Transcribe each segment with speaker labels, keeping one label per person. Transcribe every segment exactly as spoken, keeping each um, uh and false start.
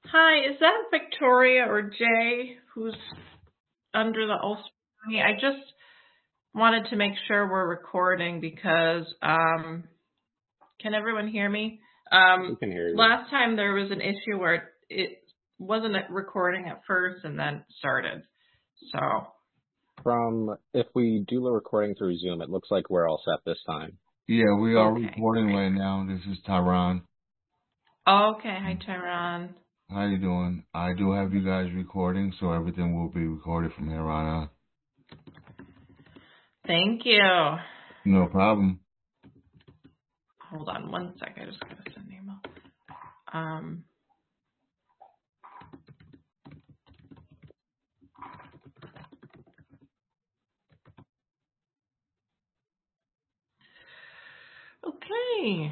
Speaker 1: Hi, is that Victoria or Jay who's under the Ulster County? I just wanted to make sure we're recording because um, can everyone hear me?
Speaker 2: We
Speaker 1: Um,
Speaker 2: can hear you.
Speaker 1: last time there was an issue where it wasn't recording at first and then started. So
Speaker 2: From if we do the recording through Zoom, it looks like we're all set this time.
Speaker 3: Yeah, we are
Speaker 1: okay,
Speaker 3: recording
Speaker 1: great.
Speaker 3: right now. This is Tyron.
Speaker 1: Okay, hi Tyron.
Speaker 3: How you doing? I do have you guys recording, so everything will be recorded from here on out.
Speaker 1: Thank you.
Speaker 3: No problem.
Speaker 1: Hold on one second. I just gotta send an email. Um. Okay.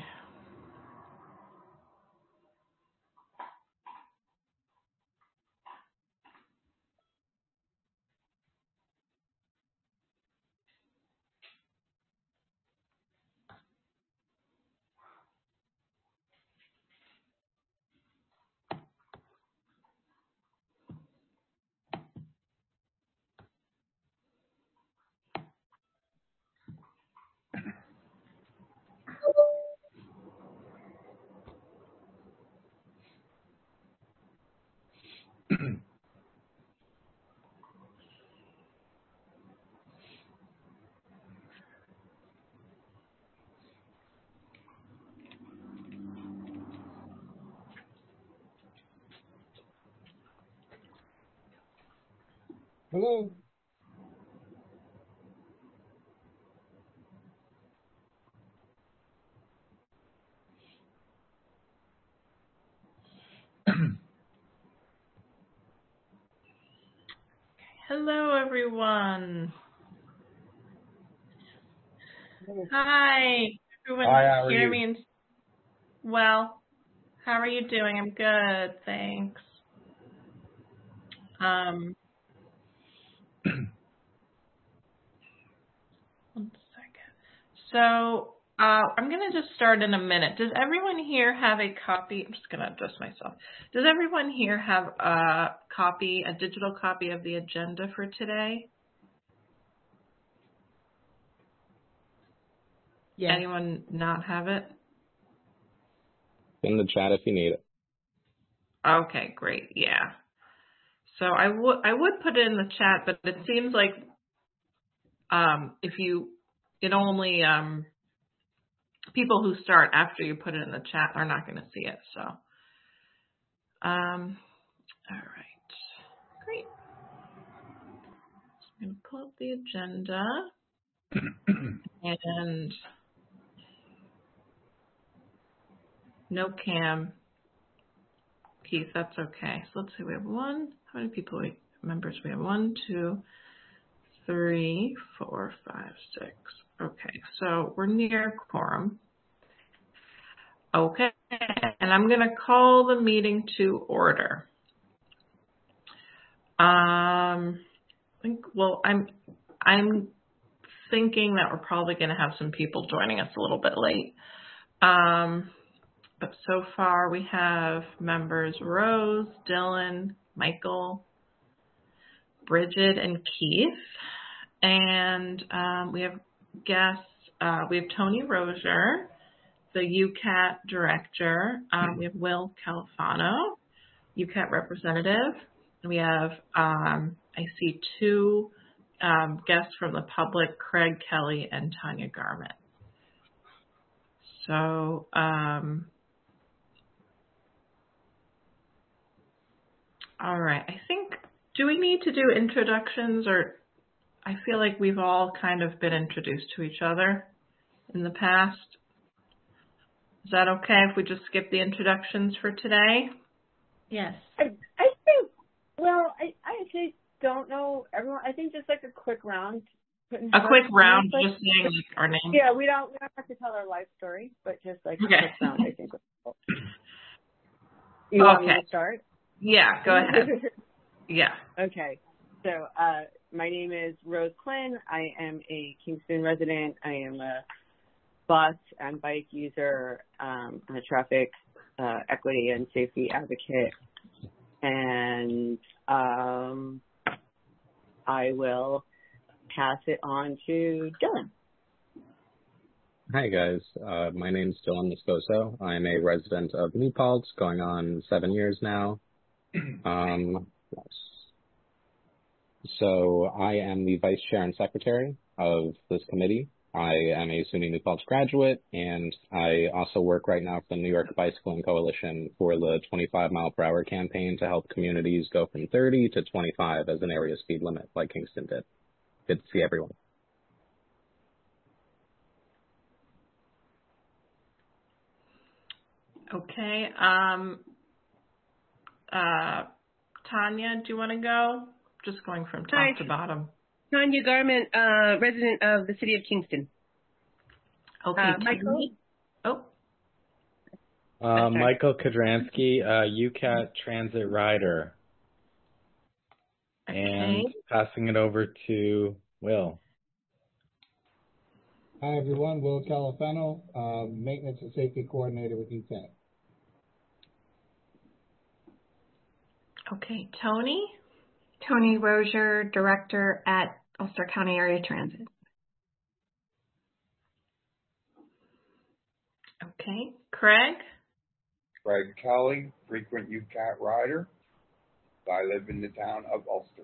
Speaker 2: Hello.
Speaker 1: Hello, everyone.
Speaker 2: Hello.
Speaker 1: Hi. Everyone
Speaker 2: Hi, how are
Speaker 1: hear
Speaker 2: you?
Speaker 1: me? And, well, how are you doing? I'm good, thanks. Um, one second. So, uh, I'm going to just start in a minute. Does everyone here have a copy? I'm just going to adjust myself. Does everyone here have a copy, a digital copy of the agenda for today?
Speaker 4: Yes.
Speaker 1: Anyone not have it?
Speaker 2: In the chat if you need it.
Speaker 1: Okay, great. Yeah. So I would I would put it in the chat, but it seems like um, if you it only um, people who start after you put it in the chat are not going to see it. So, um, all right, great. I'm going to pull up the agenda and no cam, Keith. That's okay. So let's see. We have one. How many people we, members we have? One, two, three, four, five, six. Okay, so we're near quorum. Okay, and I'm going to call the meeting to order. Um, I think, well, I'm, I'm thinking that we're probably going to have some people joining us a little bit late. Um, but so far we have members Rose, Dylan, Michael, Bridget, and Keith. And um, we have guests, uh, we have Tony Rozier, the U C A T director. Um, we have Will Califano, U C A T representative. We have, um, I see two um, guests from the public, Craig Kelly and Tanya Garment. So, um, all right. I think, do we need to do introductions, or I feel like we've all kind of been introduced to each other in the past. Is that okay if we just skip the introductions for today?
Speaker 4: Yes.
Speaker 5: I, I think, well, I, I actually don't know everyone. I think just like a quick round.
Speaker 1: A quick round,
Speaker 5: like,
Speaker 1: just saying like our name.
Speaker 5: Yeah, we don't, we don't have to tell our life story, but just like
Speaker 1: Okay.
Speaker 5: a quick round, I think. You want
Speaker 1: Okay.
Speaker 5: me to start?
Speaker 1: Yeah, go ahead. Yeah.
Speaker 5: Okay. So, uh, my name is Rose Quinn. I am a Kingston resident. I am a bus and bike user, um, a traffic uh, equity and safety advocate. and um, I will pass it on to Dylan.
Speaker 2: Hi guys, uh, my name's Dylan Moscoso. I'm a resident of New Paltz, going on seven years now. Um, so I am the vice chair and secretary of this committee. I am a SUNY New Paltz graduate, and I also work right now for the New York Bicycling Coalition for the twenty-five mile per hour campaign to help communities go from thirty to twenty-five as an area speed limit, like Kingston did. Good to see everyone.
Speaker 1: Okay. Um, uh, Tanya, do you want to go? Just going from top
Speaker 4: Hi.
Speaker 1: to bottom.
Speaker 4: Tanya Garment, uh, resident of the city of Kingston.
Speaker 1: Okay.
Speaker 4: Uh, Michael?
Speaker 1: Oh.
Speaker 6: Uh, Michael Kodransky, uh, U C A T transit rider.
Speaker 1: Okay.
Speaker 6: And passing it over to Will.
Speaker 7: Hi everyone, Will Califano, uh, Maintenance and Safety Coordinator with U C A T.
Speaker 1: Okay, Tony?
Speaker 8: Tony Rozier, Director at Ulster County Area Transit.
Speaker 1: Okay, Craig?
Speaker 9: Craig Kelly, frequent U C A T rider. I live in the town of Ulster.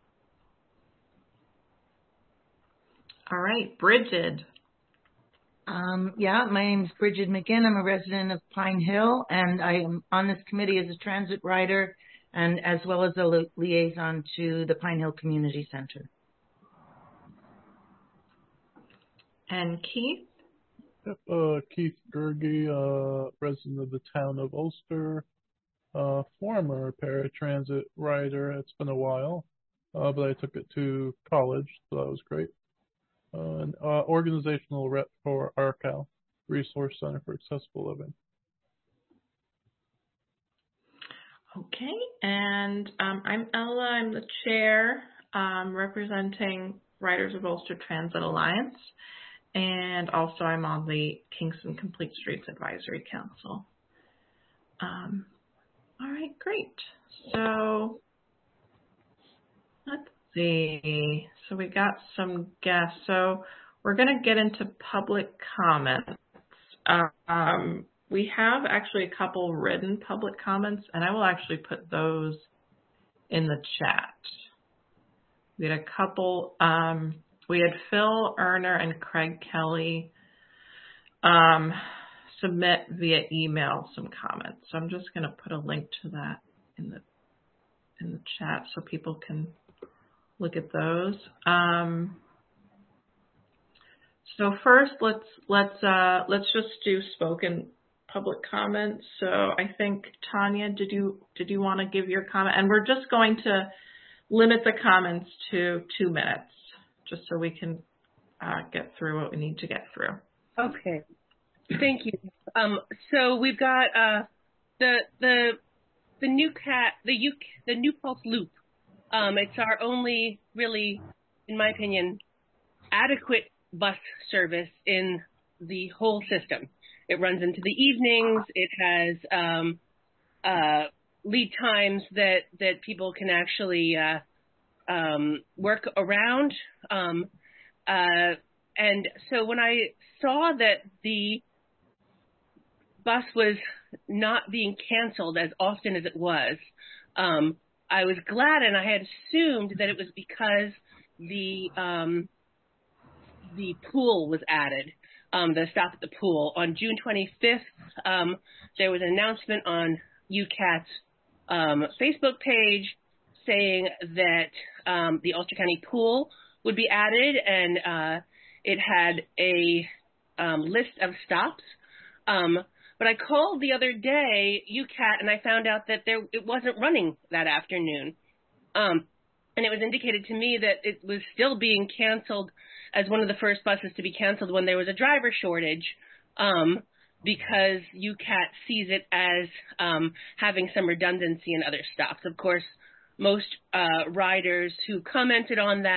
Speaker 1: All right, Bridget.
Speaker 10: Um, yeah, my name is Bridget McGinn. I'm a resident of Pine Hill, and I am on this committee as a transit rider and as well as a li liaison to the Pine Hill Community Center.
Speaker 1: And Keith?
Speaker 11: Uh, Keith Gerge, uh, resident of the town of Ulster, uh, former paratransit rider. It's been a while, uh, but I took it to college, so that was great. Uh, an uh, organizational rep for R C A L, Resource Center for Accessible Living.
Speaker 1: Okay, and um, I'm Ella. I'm the chair um, representing Riders of Ulster Transit Alliance, and also I'm on the Kingston Complete Streets Advisory Council. Um, all right, great. So let's see. So we got some guests. So we're going to get into public comments. Um, we have actually a couple written public comments, and I will actually put those in the chat. We had a couple. Um, we had Phil Erner and Craig Kelly um, submit via email some comments. So I'm just going to put a link to that in the in the chat so people can look at those. Um, so first, let's let's uh, let's just do spoken public comments. So I think Tanya, did you did you want to give your comment? And we're just going to limit the comments to two minutes, just so we can uh, get through what we need to get through.
Speaker 4: Okay, thank you. Um, so we've got uh, the the the new cat the U the New Paltz Loop. Um, it's our only really, in my opinion, adequate bus service in the whole system. It runs into the evenings. It has um, uh, lead times that, that people can actually uh, um, work around. Um, uh, and so when I saw that the bus was not being canceled as often as it was, um, I was glad, and I had assumed that it was because the um, the pool was added, um, the stop at the pool. On June twenty-fifth, um, there was an announcement on U C A T's um, Facebook page saying that um, the Ulster County pool would be added, and uh, it had a um, list of stops. Um, But I called the other day, U C A T, and I found out that there it wasn't running that afternoon. Um, and it was indicated to me that it was still being canceled as one of the first buses to be canceled when there was a driver shortage, um, because U C A T sees it as um, having some redundancy in other stops. Of course, most uh, riders who commented on that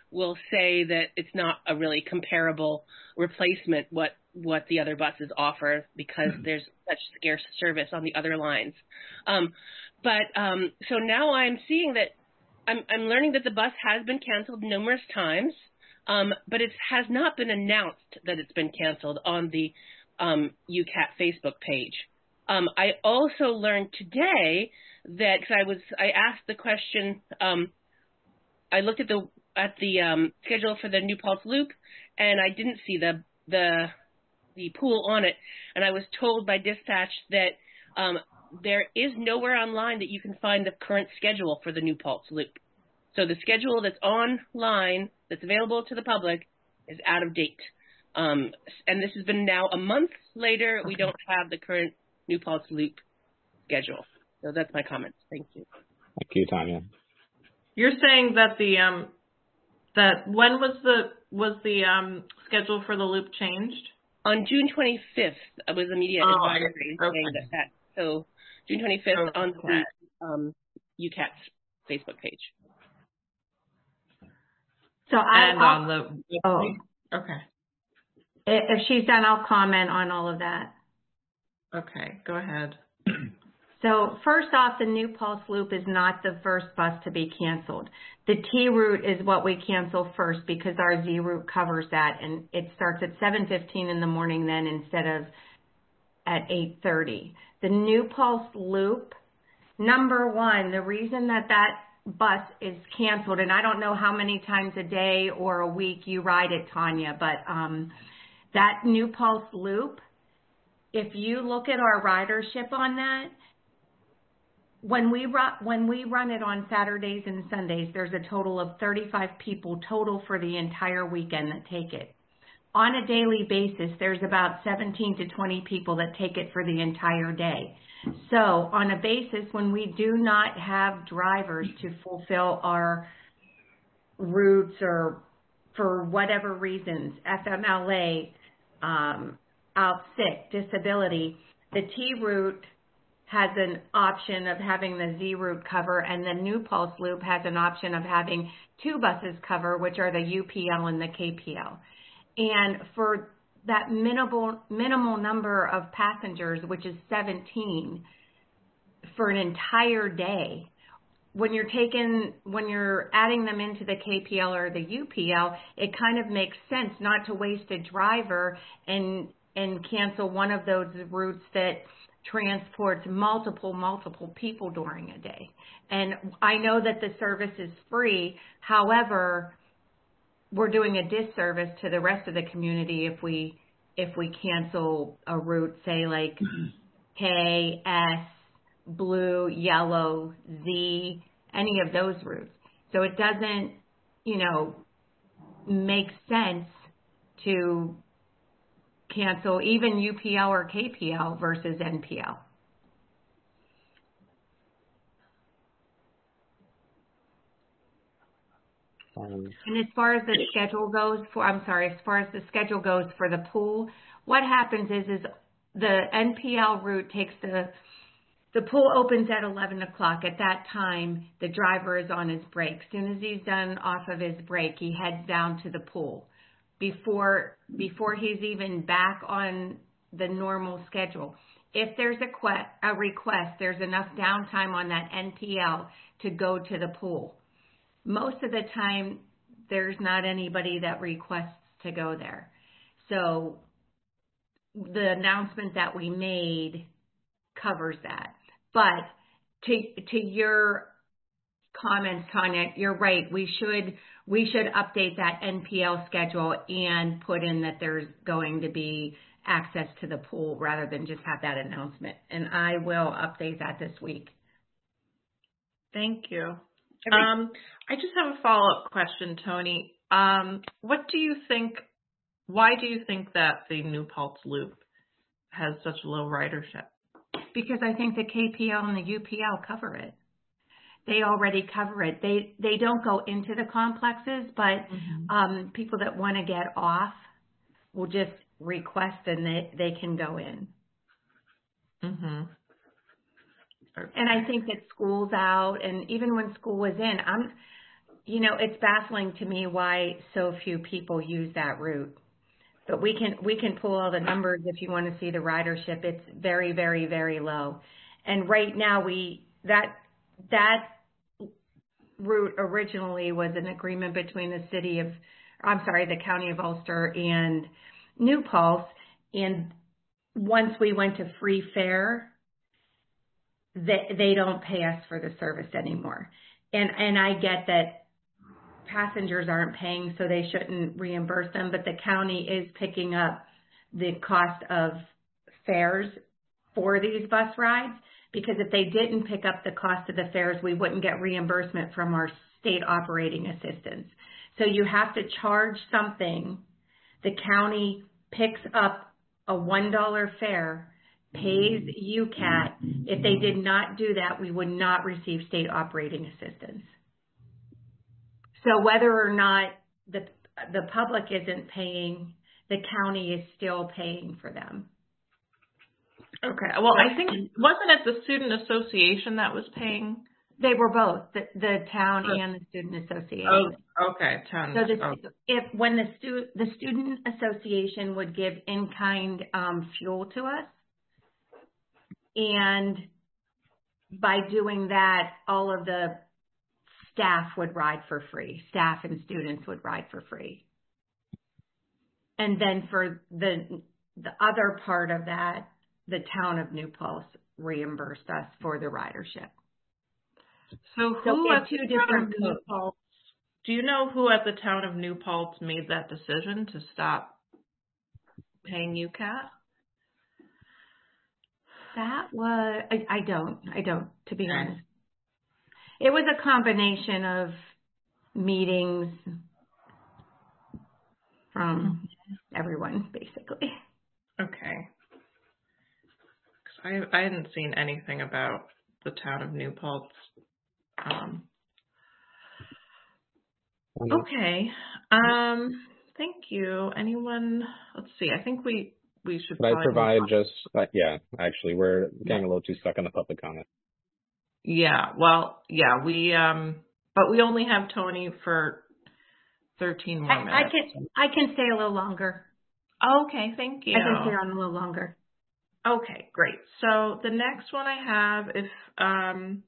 Speaker 4: will say that it's not a really comparable replacement what what the other buses offer because there's such scarce service on the other lines. Um, but um, so now I'm seeing that I'm, I'm learning that the bus has been canceled numerous times, um, but it has not been announced that it's been canceled on the um, U C A T Facebook page. Um, I also learned today that because I was I asked the question. Um, I looked at the at the um, schedule for the New Paltz Loop, and I didn't see the the the pool on it. And I was told by dispatch that um, there is nowhere online that you can find the current schedule for the New Paltz Loop. So the schedule that's online, that's available to the public, is out of date. Um, and this has been now a month later. We don't have the current New Paltz Loop schedule. So that's my comments. Thank you.
Speaker 2: Thank you, Tanya.
Speaker 1: You're saying that the um that when was the was the um schedule for the loop changed?
Speaker 4: On June twenty-fifth, I was a media
Speaker 1: oh,
Speaker 4: advisory
Speaker 1: okay.
Speaker 4: saying that, that. So June twenty-fifth
Speaker 1: okay.
Speaker 4: on the um, U C A T's Facebook page.
Speaker 8: So I
Speaker 1: and on the
Speaker 8: oh
Speaker 1: okay.
Speaker 8: If she's done, I'll comment on all of that.
Speaker 1: Okay, go ahead.
Speaker 8: So first off, the New Paltz Loop is not the first bus to be canceled. The T route is what we cancel first because our Z route covers that, and it starts at seven fifteen in the morning then instead of at eight thirty. The New Paltz Loop, number one, the reason that that bus is canceled, and I don't know how many times a day or a week you ride it, Tanya, but um, that New Paltz Loop, if you look at our ridership on that, When we run when we run it on Saturdays and Sundays, there's a total of thirty-five people total for the entire weekend that take it. On a daily basis, there's about seventeen to twenty people that take it for the entire day. So on a basis, when we do not have drivers to fulfill our routes or for whatever reasons, F M L A, um, out sick, disability, the T route has an option of having the Z route cover, and the New Paltz Loop has an option of having two buses cover, which are the U P L and the K P L. And for that minimal minimal number of passengers, which is seventeen, for an entire day, when you're taking, when you're adding them into the K P L or the U P L, it kind of makes sense not to waste a driver and and cancel one of those routes that transports multiple, multiple people during a day. And I know that the service is free. However, we're doing a disservice to the rest of the community if we if we cancel a route, say like K, S, blue, yellow, Z, any of those routes. So it doesn't, you know, make sense to cancel even U P L or K P L versus N P L.
Speaker 2: Um,
Speaker 8: and as far as the schedule goes for, I'm sorry, as far as the schedule goes for the pool, what happens is, is the N P L route takes the, the pool opens at eleven o'clock. At that time, the driver is on his break. As soon as he's done off of his break, he heads down to the pool. Before before he's even back on the normal schedule. If there's a, que- a request, there's enough downtime on that N P L to go to the pool. Most of the time, there's not anybody that requests to go there. So the announcement that we made covers that. But to to your comments, Tanya, you're right. We should we should update that N P L schedule and put in that there's going to be access to the pool rather than just have that announcement. And I will update that this week.
Speaker 1: Thank you. Um, I just have a follow-up question, Tony. Um, what do you think, why do you think that the New Paltz Loop has such low ridership?
Speaker 8: Because I think the K P L and the U P L cover it. They already cover it. They they don't go into the complexes, but mm-hmm. um, people that want to get off will just request and they, they can go in.
Speaker 1: Mm-hmm.
Speaker 8: And I think that school's out, and even when school was in, I'm, you know, it's baffling to me why so few people use that route. But we can we can pull all the numbers if you want to see the ridership. It's very, very, very low. And right now we that that route originally was an agreement between the city of I'm sorry, the county of Ulster and New Paltz. And once we went to free fare, they they don't pay us for the service anymore. And and I get that passengers aren't paying, so they shouldn't reimburse them, but the county is picking up the cost of fares for these bus rides, because if they didn't pick up the cost of the fares, we wouldn't get reimbursement from our state operating assistance. So you have to charge something. The county picks up a one dollar fare, pays U C A T. If they did not do that, we would not receive state operating assistance. So whether or not the the public isn't paying, the county is still paying for them.
Speaker 1: Okay. Well, I think, wasn't it the student association that was paying?
Speaker 8: They were both, the, the town and the student association.
Speaker 1: Oh, okay. Town.
Speaker 8: So the,
Speaker 1: oh.
Speaker 8: if when the stu the student association would give in kind um, fuel to us, and by doing that, all of the staff would ride for free. Staff and students would ride for free. And then for the the other part of that, the town of New Paltz reimbursed us for the ridership.
Speaker 1: So who
Speaker 8: so
Speaker 1: at
Speaker 8: two
Speaker 1: the
Speaker 8: different
Speaker 1: New Paltz, do you know who at the town of New Paltz made that decision to stop paying U C A T?
Speaker 8: That was, I, I don't, I don't, to be honest. It was a combination of meetings from everyone, basically.
Speaker 1: Okay. 'Cause I, I hadn't seen anything about the town of New Paltz. Um, okay. Um, thank you. Anyone? Let's see. I think we, we should
Speaker 2: Could I provide just, uh, yeah, actually, we're getting a little too stuck on the public comment.
Speaker 1: Yeah, well, yeah, we, um, but we only have Tony for thirteen more
Speaker 8: I,
Speaker 1: minutes.
Speaker 8: I can, I can stay a little longer.
Speaker 1: Okay, thank you.
Speaker 8: I can stay on a little longer.
Speaker 1: Okay, great. So the next one I have, if, um,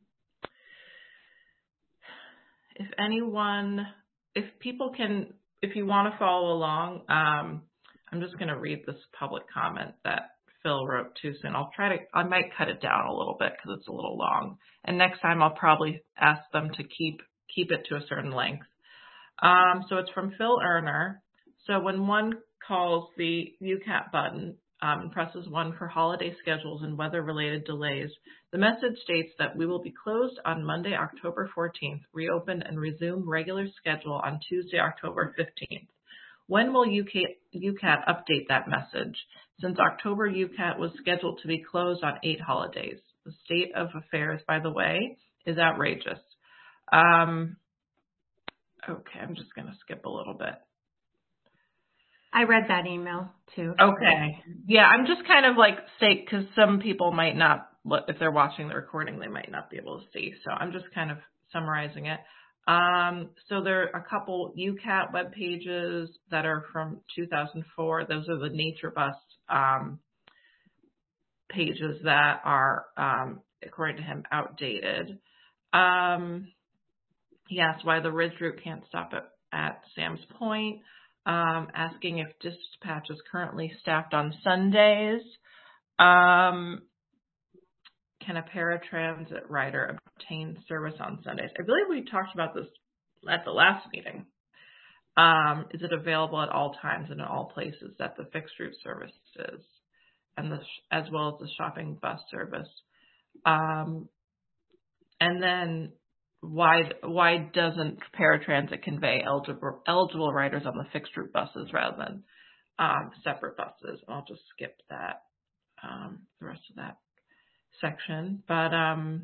Speaker 1: if anyone, if people can, if you want to follow along, um, I'm just going to read this public comment that Phil wrote too soon. I'll try to, I might cut it down a little bit because it's a little long. And next time I'll probably ask them to keep, keep it to a certain length. Um, so it's from Phil Erner. So when one calls the U C A T button, um, and presses one for holiday schedules and weather-related delays, the message states that we will be closed on Monday, October fourteenth, reopen and resume regular schedule on Tuesday, October fifteenth. When will U C A T update that message? Since October, U C A T was scheduled to be closed on eight holidays. The state of affairs, by the way, is outrageous. Um, okay, I'm just going to skip a little bit.
Speaker 8: I read that email too.
Speaker 1: Okay. Yeah, I'm just kind of like state, because some people might not, if they're watching the recording, they might not be able to see. So I'm just kind of summarizing it. Um, so there are a couple U C A T web pages that are from two thousand four. Those are the Nature Bus um, pages that are, um, according to him, outdated. Um, he asked why the Ridge route can't stop at, at Sam's Point. Um, asking if dispatch is currently staffed on Sundays. Um, can a paratransit rider obtain service on Sundays? I believe we talked about this at the last meeting. Um, is it available at all times and in all places that the fixed route service is, and the, as well as the shopping bus service? Um, and then Why why doesn't paratransit convey eligible eligible riders on the fixed route buses rather than um, separate buses? I'll just skip that um, the rest of that section. But um,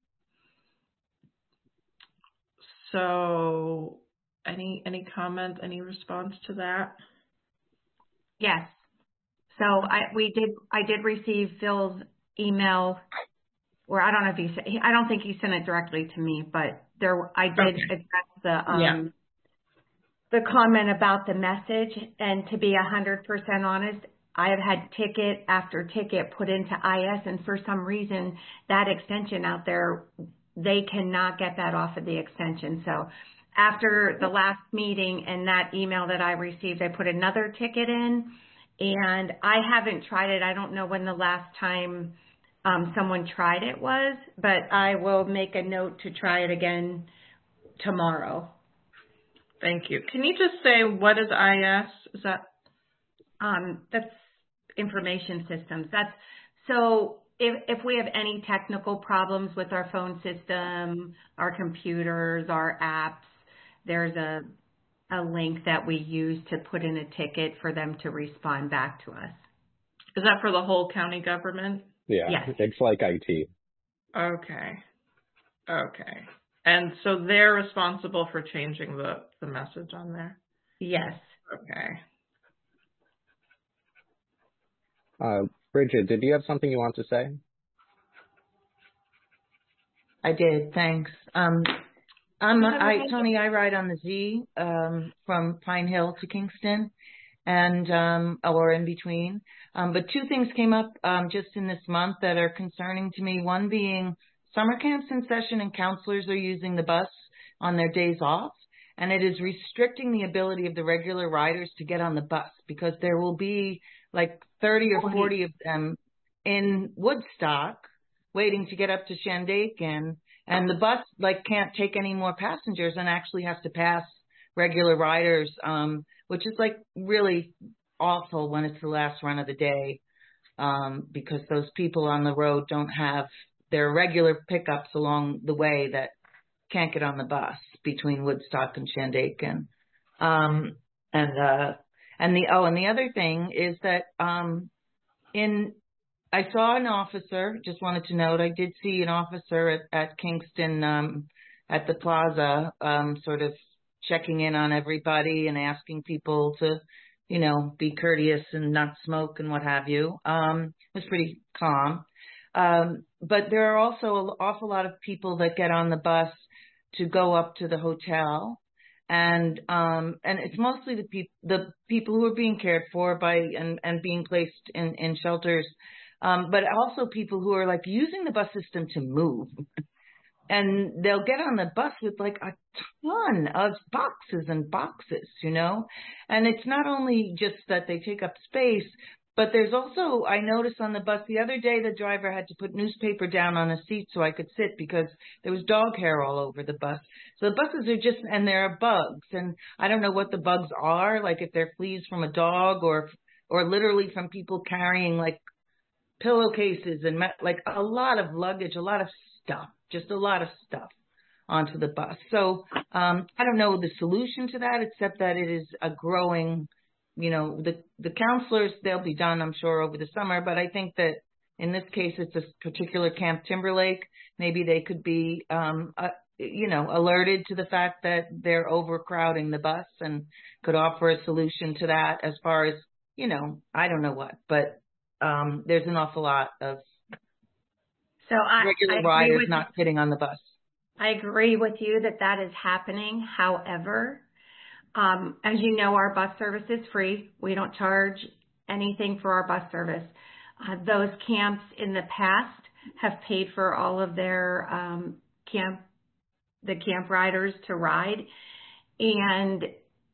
Speaker 1: so any any comment, any response to that?
Speaker 8: Yes. So I we did I did receive Phil's email. Or I don't know if he said, I don't think he sent it directly to me, but there, I did
Speaker 1: Okay.
Speaker 8: address the, um,
Speaker 1: Yeah.
Speaker 8: the comment about the message, and to be a hundred percent honest, I have had ticket after ticket put into I S, and for some reason, that extension out there, they cannot get that off of the extension. So after the last meeting and that email that I received, I put another ticket in, and I haven't tried it. I don't know when the last time um, someone tried it was, but I will make a note to try it again tomorrow.
Speaker 1: Thank you. Can you just say, what is I S? Is that?
Speaker 8: Um, that's information systems. That's so if, if we have any technical problems with our phone system, our computers, our apps, there's a, a link that we use to put in a ticket for them to respond back to us.
Speaker 1: Is that for the whole county government?
Speaker 2: Yeah,
Speaker 8: Yes.
Speaker 2: it's like I T.
Speaker 1: Okay. Okay. And so they're responsible for changing the, the message on there?
Speaker 8: Yes.
Speaker 1: Okay.
Speaker 2: Uh, Bridget, did you have something you want to say?
Speaker 10: I did, thanks. Um, I'm, I, Tony, I ride on the Z um, from Pine Hill to Kingston, and um, or in between. Um, but two things came up um, just in this month that are concerning to me. One being summer camps in session and counselors are using the bus on their days off, and it is restricting the ability of the regular riders to get on the bus because there will be like thirty or forty of them in Woodstock waiting to get up to Shandaken, and the bus like can't take any more passengers and actually has to pass regular riders, um, which is like really awful when it's the last run of the day, um, because those people on the road don't have their regular pickups along the way that can't get on the bus between Woodstock and Shandaken. Um, and, uh, and the, oh, and the other thing is that, um, in, I saw an officer, just wanted to note, I did see an officer at, at Kingston, um, at the plaza, um, sort of checking in on everybody and asking people to, you know, be courteous and not smoke and what have you. Um, it was pretty calm. Um, but there are also an awful lot of people that get on the bus to go up to the hotel. And, um, and it's mostly the people, the people who are being cared for by, and, and being placed in, in shelters. Um, but also people who are like using the bus system to move. And they'll get on the bus with like a ton of boxes and boxes, you know, and it's not only just that they take up space, but there's also, I noticed on the bus the other day, the driver had to put newspaper down on a seat so I could sit because there was dog hair all over the bus. So the buses are just, and there are bugs, and I don't know what the bugs are, like if they're fleas from a dog or, or literally from people carrying like pillowcases and like a lot of luggage, a lot of stuff, just a lot of stuff onto the bus. So um, I don't know the solution to that, except that it is a growing, you know, the, the counselors, they'll be done, I'm sure, over the summer. But I think that in this case, it's a particular Camp Timberlake. Maybe they could be, um, uh, you know, alerted to the fact that they're overcrowding the bus and could offer a solution to that as far as, you know, I don't know what, but um, there's an awful lot of
Speaker 8: So I,
Speaker 10: regular
Speaker 8: I
Speaker 10: riders
Speaker 8: with,
Speaker 10: not fitting on the bus.
Speaker 8: I agree with you that that is happening. However, um, as you know, our bus service is free. We don't charge anything for our bus service. Uh, those camps in the past have paid for all of their um, camp, the camp riders to ride, and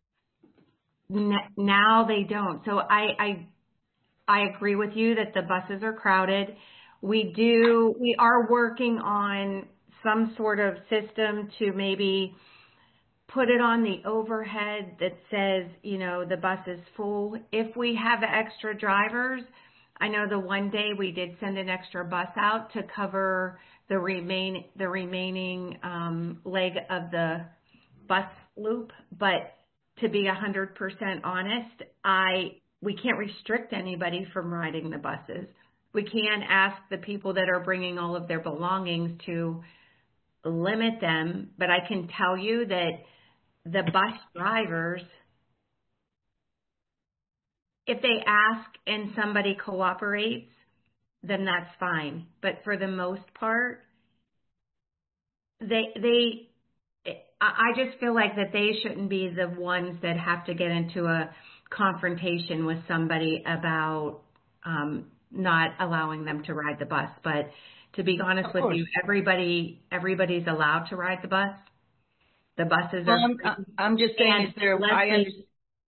Speaker 8: n- now they don't. So I, I, I agree with you that the buses are crowded. We do, we are working on some sort of system to maybe put it on the overhead that says, you know, the bus is full. If we have extra drivers, I know the one day we did send an extra bus out to cover the remain, the remaining um, leg of the bus loop. But to be one hundred percent honest, I, we can't restrict anybody from riding the buses. We can ask the people that are bringing all of their belongings to limit them, but I can tell you that the bus drivers, if they ask and somebody cooperates, then that's fine. But for the most part, they they I I just feel like that they shouldn't be the ones that have to get into a confrontation with somebody about um, not allowing them to ride the bus. But to be honest
Speaker 10: Of
Speaker 8: with
Speaker 10: course.
Speaker 8: you, everybody everybody's allowed to ride the bus. The buses
Speaker 10: Well,
Speaker 8: are
Speaker 10: I'm,
Speaker 8: free.
Speaker 10: I'm just saying,
Speaker 8: And
Speaker 10: is there? I
Speaker 8: Leslie,
Speaker 10: understand.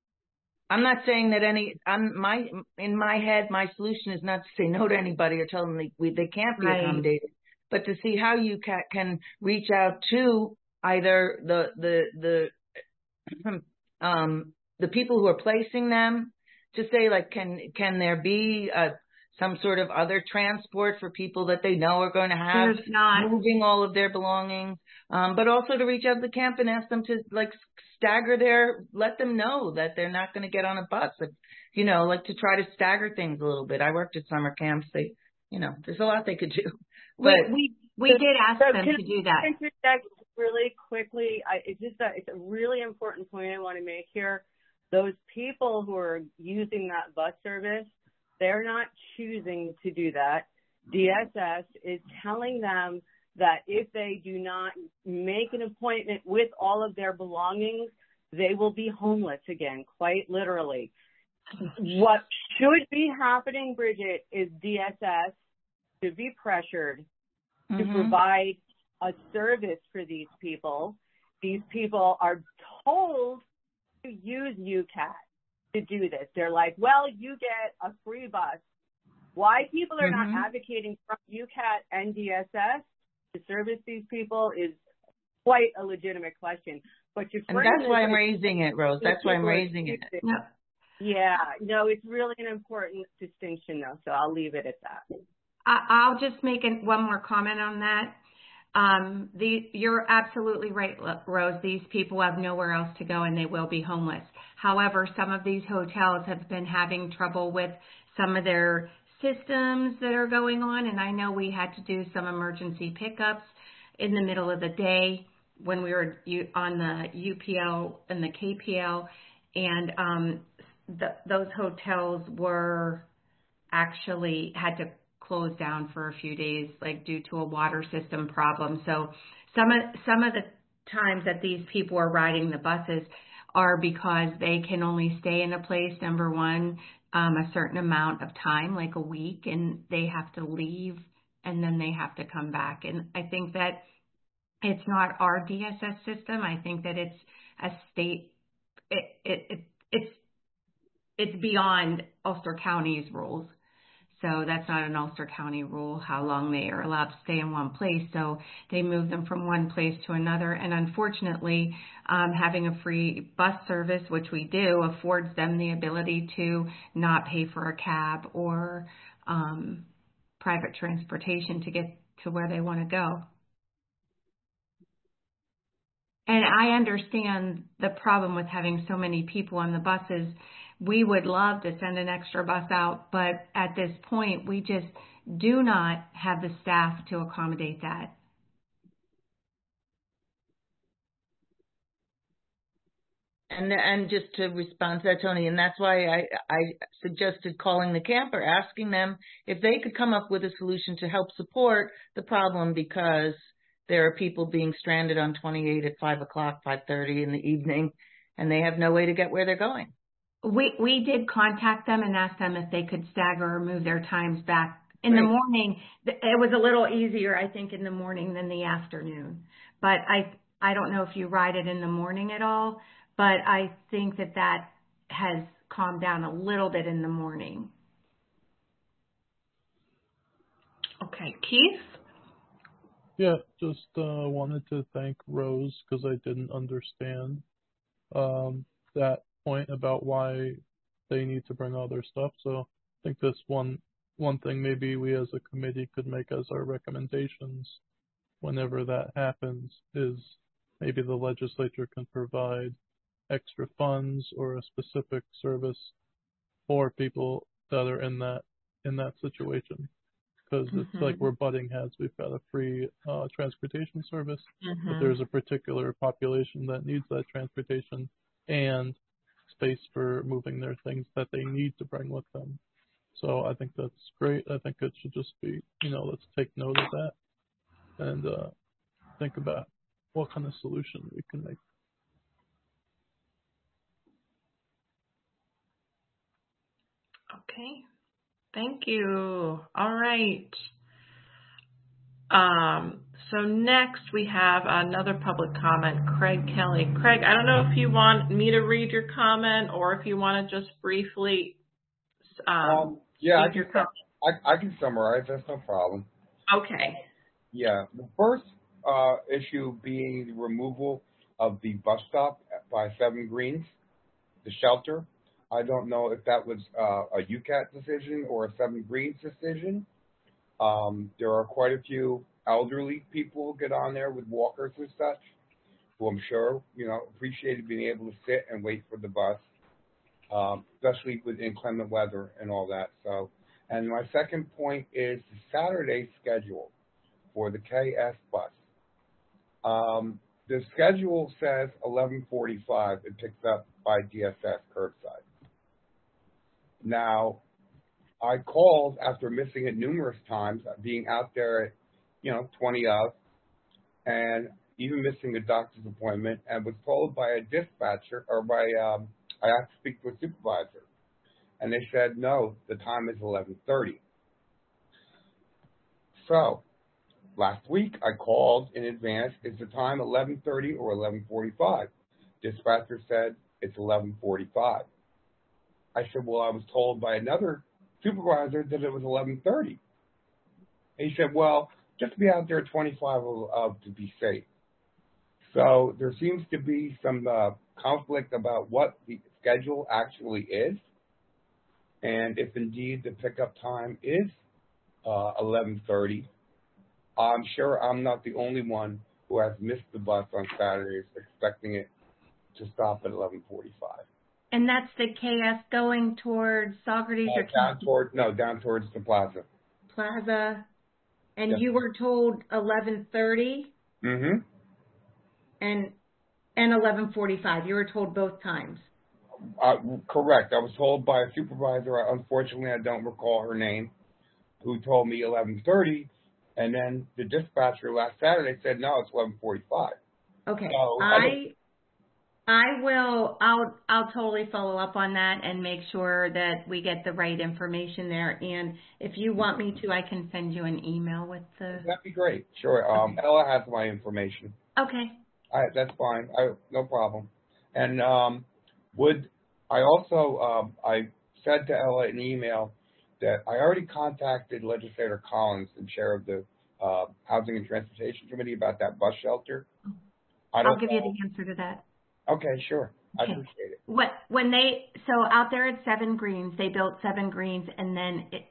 Speaker 10: I'm not saying that any. I'm my in my head. My solution is not to say no to anybody or tell them they we, they can't be
Speaker 8: right.
Speaker 10: accommodated, but to see how you can, can reach out to either the the the um the people who are placing them to say, like, can can there be a some sort of other transport for people that they know are going to have
Speaker 8: There's not.
Speaker 10: moving all of their belongings, um, but also to reach out to the camp and ask them to, like, stagger their, let them know that they're not going to get on a bus, like, you know, like to try to stagger things a little bit. I worked at summer camps. They, you know, there's a lot they could do. But
Speaker 8: we we, we did ask
Speaker 5: so
Speaker 8: them
Speaker 5: can
Speaker 8: to do that.
Speaker 5: I interject really quickly? I, it's just a, it's a really important point I want to make here. Those people who are using that bus service, they're not choosing to do that. D S S is telling them that if they do not make an appointment with all of their belongings, they will be homeless again, quite literally. What should be happening, Bridget, is D S S should be pressured to
Speaker 10: mm-hmm.
Speaker 5: provide a service for these people. These people are told to use U CAT to do this. They're like, well, you get a free bus. Why people are
Speaker 10: mm-hmm.
Speaker 5: not advocating from U CAT and D S S to service these people is quite a legitimate question. But to
Speaker 10: and that's why I'm raising it, Rose. That's why I'm raising it.
Speaker 8: No.
Speaker 5: Yeah, no, it's really an important distinction, though, so I'll leave it at that.
Speaker 8: I'll just make an, one more comment on that. Um, the, you're absolutely right, Rose. These people have nowhere else to go and they will be homeless. However, some of these hotels have been having trouble with some of their systems that are going on, and I know we had to do some emergency pickups in the middle of the day when we were on the U P L and the K P L, and um, the, those hotels were actually had to close down for a few days, like due to a water system problem. So some of some of the times that these people are riding the buses are because they can only stay in a place, number one, um, a certain amount of time, like a week, and they have to leave and then they have to come back. And I think that it's not our D S S system. I think that it's a state, it, it, it it's it's beyond Ulster County's rules. So that's not an Ulster County rule, how long they are allowed to stay in one place. So they move them from one place to another. And unfortunately, um, having a free bus service, which we do, affords them the ability to not pay for a cab or um, private transportation to get to where they want to go. And I understand the problem with having so many people on the buses. We would love to send an extra bus out, but at this point, we just do not have the staff to accommodate that.
Speaker 10: And and just to respond to that, Tony, and that's why I, I suggested calling the camper, asking them if they could come up with a solution to help support the problem, because there are people being stranded on twenty-eight at five o'clock, five thirty in the evening, and they have no way to get where they're going.
Speaker 8: We we did contact them and ask them if they could stagger or move their times back. In
Speaker 10: Right.
Speaker 8: the morning, it was a little easier, I think, in the morning than the afternoon. But I I don't know if you ride it in the morning at all, but I think that that has calmed down a little bit in the morning. Okay, Keith?
Speaker 11: Yeah, just uh, wanted to thank Rose because I didn't understand um, that point about why they need to bring all their stuff. So I think this one one thing maybe we as a committee could make as our recommendations whenever that happens is maybe the legislature can provide extra funds or a specific service for people that are in that in that situation. Because it's mm-hmm. like we're butting heads. We've got a free uh, transportation service, mm-hmm. but there's a particular population that needs that transportation and space for moving their things that they need to bring with them. So I think that's great. I think it should just be, you know, let's take note of that and uh, think about what kind of solution we can make.
Speaker 1: Okay. Thank you. All right. Um, so next we have another public comment, Craig Kelly. Craig, I don't know if you want me to read your comment or if you want to just briefly um,
Speaker 9: Um, yeah, I
Speaker 1: your
Speaker 9: can,
Speaker 1: comment.
Speaker 9: I, I can summarize. That's no problem.
Speaker 1: Okay.
Speaker 9: Yeah, the first uh, issue being the removal of the bus stop by Seven Greens, the shelter. I don't know if that was uh, a U C A T decision or a Seven Greens decision. Um, there are quite a few elderly people who get on there with walkers and such, who I'm sure, you know, appreciated being able to sit and wait for the bus, um, especially with inclement weather and all that. So, and my second point is the Saturday schedule for the K S bus. Um, the schedule says eleven forty-five. It picks up by D S S curbside. Now, I called after missing it numerous times, being out there at, you know, twenty of, and even missing a doctor's appointment, and was told by a dispatcher, or by, um, I have to speak to a supervisor. And they said, no, the time is eleven thirty. So, last week I called in advance, is the time eleven thirty or eleven forty-five? Dispatcher said, it's eleven forty-five. I said, well, I was told by another supervisor that it was eleven thirty. And he said, well, just be out there at twenty-five of to be safe. So there seems to be some uh, conflict about what the schedule actually is, and if indeed the pickup time is uh, eleven thirty. I'm sure I'm not the only one who has missed the bus on Saturdays expecting it to stop at eleven forty-five.
Speaker 8: And that's the K S going towards Socrates
Speaker 9: Uh,
Speaker 8: or
Speaker 9: down toward, no, down towards the plaza.
Speaker 8: Plaza. And
Speaker 9: Yes.
Speaker 8: you were told eleven thirty
Speaker 9: Mm-hmm.
Speaker 8: and and eleven forty-five. You were told both times.
Speaker 9: Uh, correct. I was told by a supervisor, unfortunately I don't recall her name, who told me eleven thirty, and then the dispatcher last Saturday said, no, it's eleven forty-five.
Speaker 8: Okay.
Speaker 9: So,
Speaker 8: I I will I'll I'll totally follow up on that and make sure that we get the right information there. And if you want me to, I can send you an email with the
Speaker 9: That'd be great. Sure. Um,
Speaker 8: okay.
Speaker 9: Ella has my information.
Speaker 8: Okay.
Speaker 9: I, that's fine. I, no problem. And um, would I also um, I said to Ella in email that I already contacted Legislator Collins, the chair of the uh, Housing and Transportation Committee, about that bus shelter. I don't
Speaker 8: I'll give
Speaker 9: know.
Speaker 8: you the answer to that.
Speaker 9: Okay, sure. I
Speaker 8: Okay.
Speaker 9: appreciate it.
Speaker 8: What when they so out there at Seven Greens, they built Seven Greens, and then it.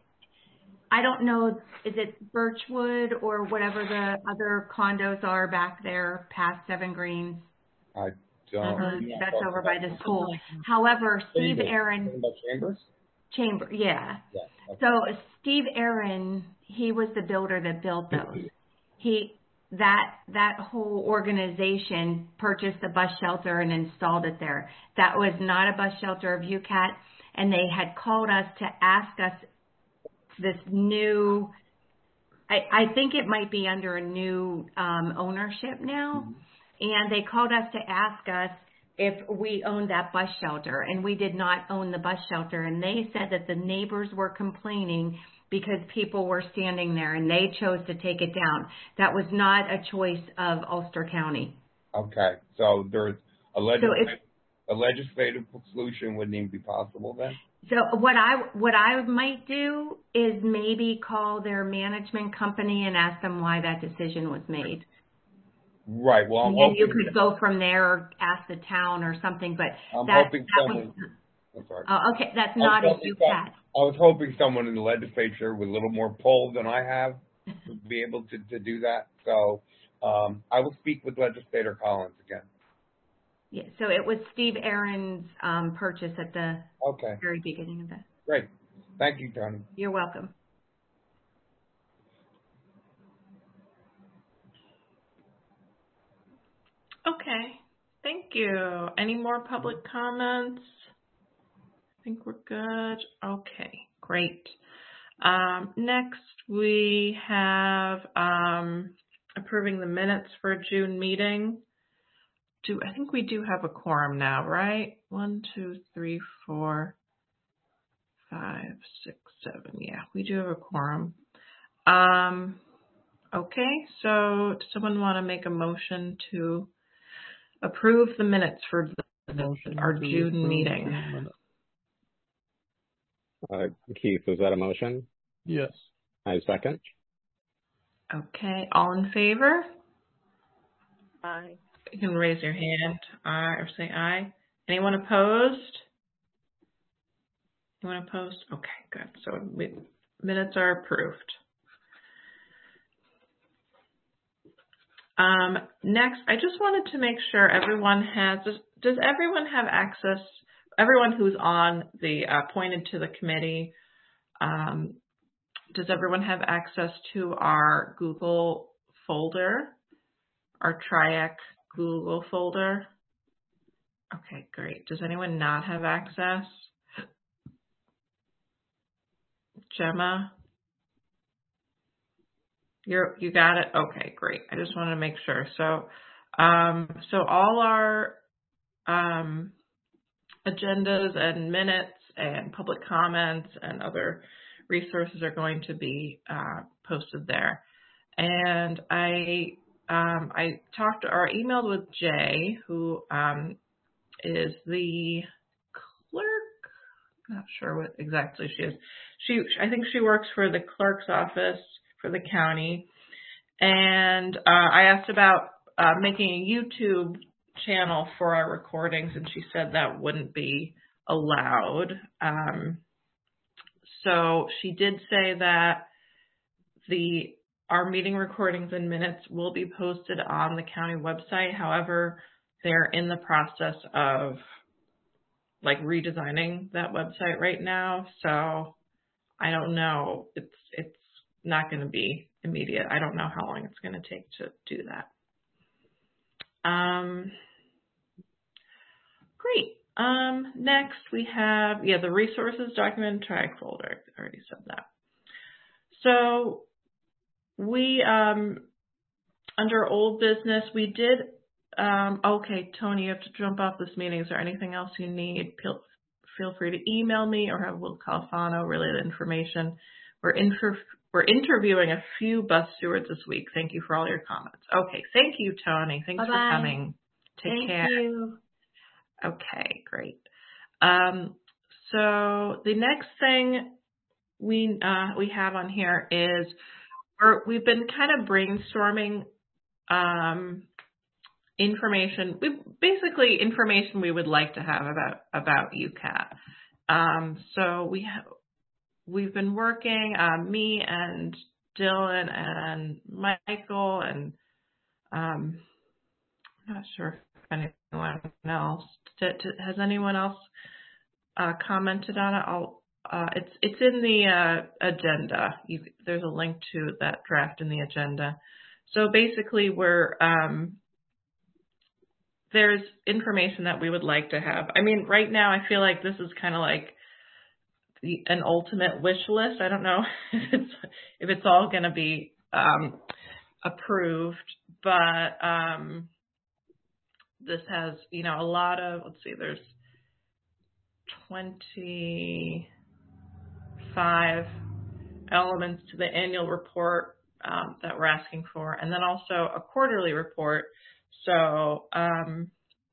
Speaker 8: I don't know, is it Birchwood or whatever the other condos are back there past Seven Greens?
Speaker 9: I don't.
Speaker 8: Mhm.
Speaker 9: I'm not
Speaker 8: That's
Speaker 9: talking
Speaker 8: over
Speaker 9: about
Speaker 8: by the school. However, Steve
Speaker 9: Chambers.
Speaker 8: Aaron
Speaker 9: Talking about Chambers?
Speaker 8: Chamber, yeah.
Speaker 9: Yeah. Okay.
Speaker 8: So Steve Aaron, he was the builder that built those. He that that whole organization purchased a bus shelter and installed it there. That was not a bus shelter of U C A T, and they had called us to ask us this new. I, I think it might be under a new um, ownership now, mm-hmm. and they called us to ask us if we owned that bus shelter, and we did not own the bus shelter, and they said that the neighbors were complaining because people were standing there, and they chose to take it down. That was not a choice of Ulster County.
Speaker 9: Okay, so there's a legislative,
Speaker 8: so
Speaker 9: a legislative solution wouldn't even be possible then?
Speaker 8: So what I what I might do is maybe call their management company and ask them why that decision was made.
Speaker 9: Right. Well, I'm
Speaker 8: and
Speaker 9: hoping
Speaker 8: you could go from there or ask the town or something, but
Speaker 9: I'm
Speaker 8: that,
Speaker 9: hoping
Speaker 8: that
Speaker 9: someone.
Speaker 8: was,
Speaker 9: I'm sorry.
Speaker 8: oh, okay, that's not a U C A T.
Speaker 9: I was hoping someone in the legislature with a little more pull than I have would be able to, to do that. So um, I will speak with Legislator Collins again.
Speaker 8: Yeah, so it was Steve Aaron's um, purchase at the
Speaker 9: okay.
Speaker 8: very beginning of that.
Speaker 9: Great. Thank you, Tony.
Speaker 8: You're welcome.
Speaker 1: Okay. Thank you. Any more public comments? I think we're good. Okay, great. Um, next we have um, approving the minutes for June meeting. Do I think we do have a quorum now, right? One, two, three, four, five, six, seven. Yeah, we do have a quorum. Um, okay, so does someone want to make a motion to approve the minutes for the,
Speaker 11: Motion
Speaker 1: our
Speaker 11: to
Speaker 1: June
Speaker 11: approve
Speaker 1: meeting?
Speaker 11: the minutes.
Speaker 2: Uh, Keith, was that a motion?
Speaker 11: Yes.
Speaker 2: I second.
Speaker 1: Okay, all in favor?
Speaker 5: Aye.
Speaker 1: You can raise your hand uh, or say aye. Anyone opposed? Anyone opposed? Okay, good. So we, minutes are approved. Um, next, I just wanted to make sure everyone has, does, does everyone have access, everyone who's on the, uh, appointed to the committee, um, does everyone have access to our Google folder, our TRIAC Google folder? Okay, great. Does anyone not have access? Gemma? You're, you got it? Okay, great. I just wanted to make sure. So, um, so all our, um, agendas and minutes and public comments and other resources are going to be, uh, posted there. And I, um, I talked or emailed with Jay, who, um, is the clerk. Not sure what exactly she is. She, I think she works for the clerk's office for the county. And uh, I asked about uh, making a YouTube channel for our recordings, and she said that wouldn't be allowed. Um, so she did say that the our meeting recordings and minutes will be posted on the county website. However, they're in the process of like redesigning that website right now. So I don't know. It's it's not going to be immediate. I don't know how long it's going to take to do that. Um, great. Um, next we have, yeah, the resources document track folder. I already said that. So we, um, under old business, we did, um, okay, Tony, you have to jump off this meeting. Is there anything else you need? Feel, feel free to email me or have Will Califano relay the information. We're in for We're interviewing a few bus stewards this week. Thank you for all your comments. Okay. Thank you, Tony. Thanks
Speaker 8: Bye-bye.
Speaker 1: for coming. Take
Speaker 8: Thank
Speaker 1: care.
Speaker 8: you.
Speaker 1: Okay, great. Um, so the next thing we uh, we have on here is we're, we've been kind of brainstorming um, information, we, basically information we would like to have about about U C A T. Um, so we have. We've been working, um, me and Dylan and Michael, and um, I'm not sure if anyone else. Did, did, has anyone else uh, commented on it? I'll, uh, it's it's in the uh, agenda. You, there's a link to that draft in the agenda. So basically, we're um, there's information that we would like to have. I mean, right now, I feel like this is kind of like The, an ultimate wish list. I don't know if it's if it's all going to be um, approved, but um, this has, you know, a lot of, let's see, there's twenty-five elements to the annual report um, that we're asking for, and then also a quarterly report. So, um,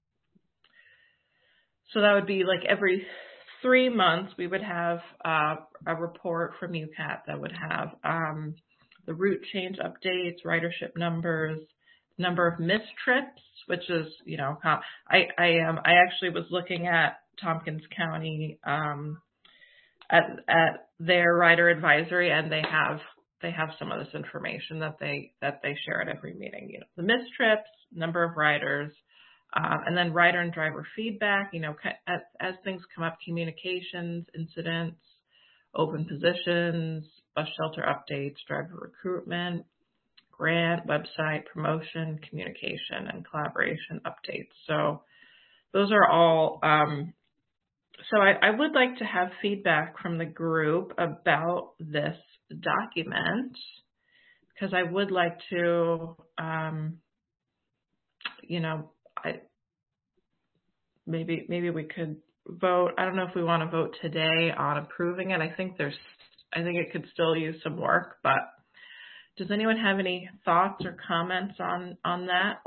Speaker 1: so that would be like every three months, we would have uh, a report from U C A T that would have um, the route change updates, ridership numbers, number of missed trips, which is, you know, how I I um I actually was looking at Tompkins County um, at at their rider advisory, and they have they have some of this information that they that they share at every meeting. You know, the missed trips, number of riders. Um, and then rider and driver feedback, you know, as, as things come up, communications, incidents, open positions, bus shelter updates, driver recruitment, grant, website, promotion, communication, and collaboration updates. So those are all, um, so I, I would like to have feedback from the group about this document, because I would like to, um, you know, I maybe maybe we could vote. I don't know if we want to vote today on approving it. I think there's, I think it could still use some work, but does anyone have any thoughts or comments on, on that?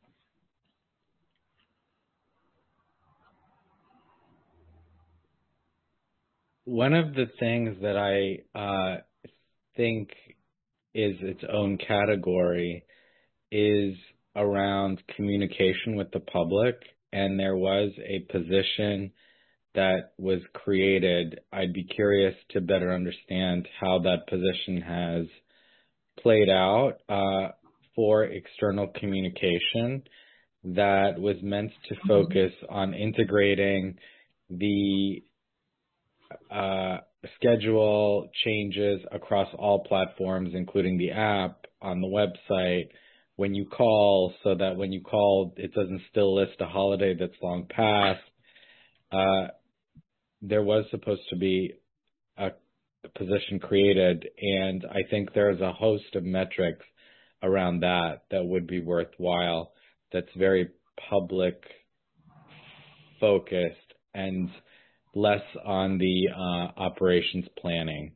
Speaker 6: One of the things that I uh, think is its own category is around communication with the public, and there was a position that was created. I'd be curious to better understand how that position has played out uh, for external communication that was meant to focus on integrating the uh, schedule changes across all platforms, including the app on the website, when you call, so that when you call, it doesn't still list a holiday that's long past. Uh, there was supposed to be a position created, and I think there's a host of metrics around that that would be worthwhile, that's very public focused and less on the uh, operations planning.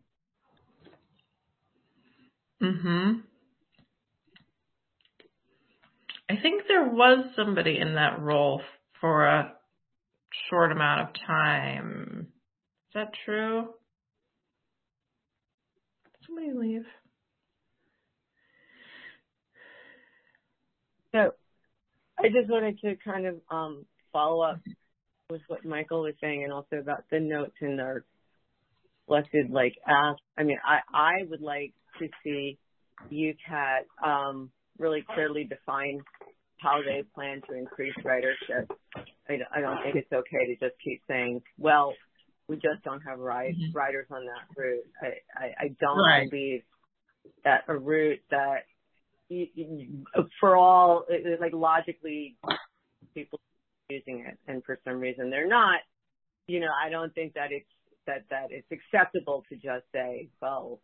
Speaker 1: Mm-hmm. I think there was somebody in that role for a short amount of time. Is that true? Did somebody leave?
Speaker 5: So I just wanted to kind of um, follow up with what Michael was saying, and also about the notes in our selected like ask. I mean, I, I would like to see U C A T um, really clearly define how they plan to increase ridership. I, I don't think it's okay to just keep saying, well, we just don't have ride, mm-hmm. riders on that route. I, I, I don't right. believe that a route that, you, you, for all, like logically, people are using it, and for some reason they're not, you know, I don't think that it's, that, that it's acceptable to just say, well,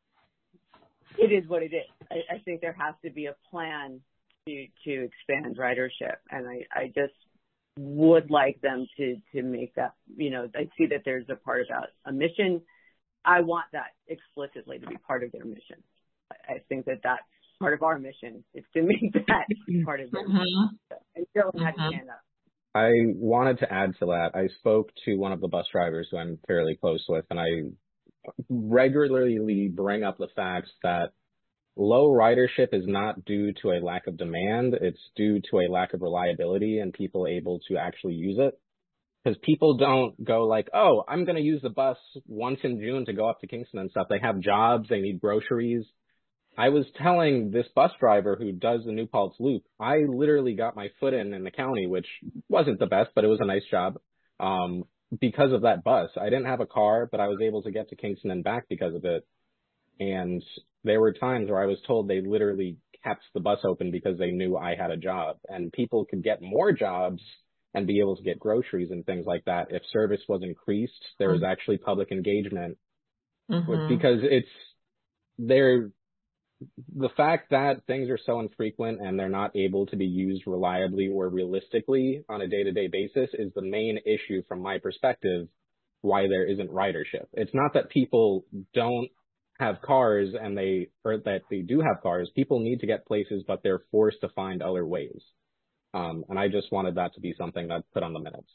Speaker 5: it is what it is. I, I think there has to be a plan to, to expand ridership. And I, I just would like them to, to make that, you know, I see that there's a part about a mission. I want that explicitly to be part of their mission. I think that that's part of our mission, is to make that part of their mm-hmm. mission. So, and Joe had mm-hmm. to stand up.
Speaker 2: I wanted to add to that. I spoke to one of the bus drivers who I'm fairly close with, and I regularly bring up the facts that low ridership is not due to a lack of demand. It's due to a lack of reliability and people able to actually use it. Because people don't go like, oh, I'm going to use the bus once in June to go up to Kingston and stuff. They have jobs. They need groceries. I was telling this bus driver who does the New Paltz Loop, I literally got my foot in in the county, which wasn't the best, but it was a nice job, um, because of that bus. I didn't have a car, but I was able to get to Kingston and back because of it. And there were times where I was told they literally kept the bus open because they knew I had a job. And people could get more jobs and be able to get groceries and things like that. If service was increased, there was actually public engagement. Mm-hmm. Because it's, they're, the fact that things are so infrequent and they're not able to be used reliably or realistically on a day-to-day basis is the main issue from my perspective why there isn't ridership. It's not that people don't have cars and they, or that they do have cars. People need to get places, but they're forced to find other ways. Um, and I just wanted that to be something that's put on the minutes.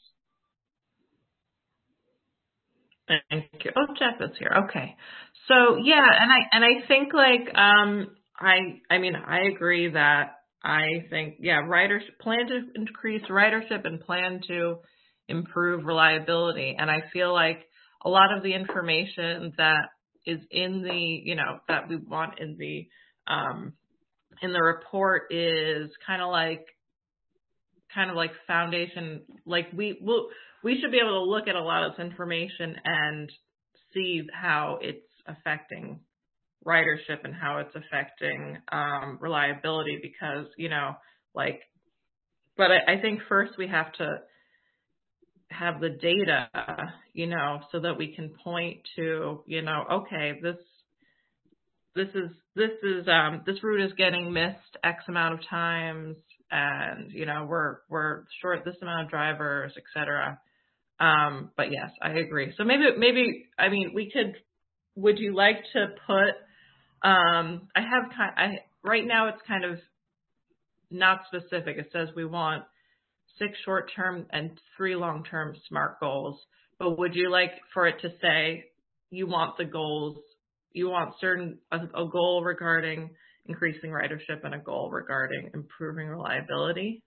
Speaker 1: Thank you. Oh, Jeff is here. Okay. So yeah, and I and I think like um I I mean I agree that I think yeah, riders plan to increase ridership and plan to improve reliability. And I feel like a lot of the information that is in the, you know, that we want in the um in the report is kind of like kind of like foundation, like we will, we should be able to look at a lot of this information and see how it's affecting ridership and how it's affecting um, reliability because, you know, like, but I, I think first we have to have the data, you know, so that we can point to, you know, okay, this, this is this is um, this route is getting missed X amount of times, and you know we're we're short this amount of drivers, et cetera. Um, but yes, I agree. So maybe maybe I mean we could. Would you like to put? Um, I have kind. I right now it's kind of not specific. It says we want six short-term and three long-term SMART goals. But would you like for it to say you want the goals? You want certain a, a goal regarding increasing ridership and a goal regarding improving reliability?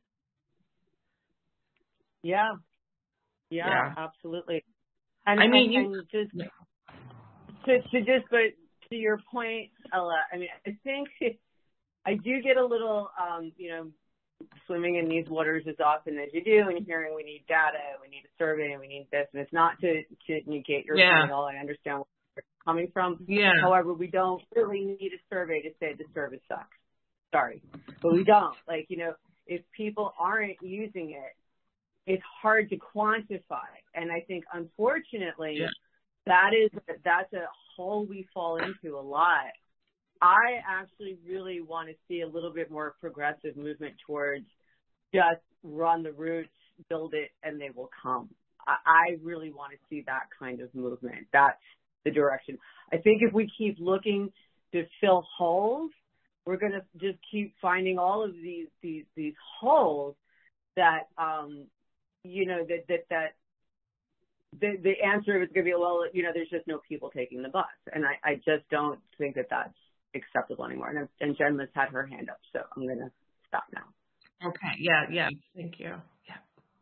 Speaker 5: Yeah, yeah,
Speaker 1: yeah.
Speaker 5: absolutely. And
Speaker 1: I mean,
Speaker 5: and,
Speaker 1: you,
Speaker 5: and just
Speaker 1: yeah.
Speaker 5: to, to just but to your point, Ella. I mean, I think I do get a little, um, you know, swimming in these waters as often as you do, and hearing we need data, we need a survey, and we need this, and it's not to to negate your
Speaker 1: yeah.
Speaker 5: point at all. I understand where you're coming from.
Speaker 1: Yeah.
Speaker 5: However, we don't really need a survey to say the service sucks. Sorry, but we don't. Like, you know, if people aren't using it, it's hard to quantify. And I think, unfortunately, yeah. that is that's a hole we fall into a lot. I actually really want to see a little bit more progressive movement towards just run the routes, build it, and they will come. I, I really want to see that kind of movement. That's the direction. I think if we keep looking to fill holes, we're going to just keep finding all of these these these holes that um you know that that that the the answer is going to be, well, you know, there's just no people taking the bus, and I I just don't think that that's acceptable anymore. And and Jen has had her hand up, so I'm going to stop now.
Speaker 1: Okay. Yeah. Yeah. Thank you. Yeah.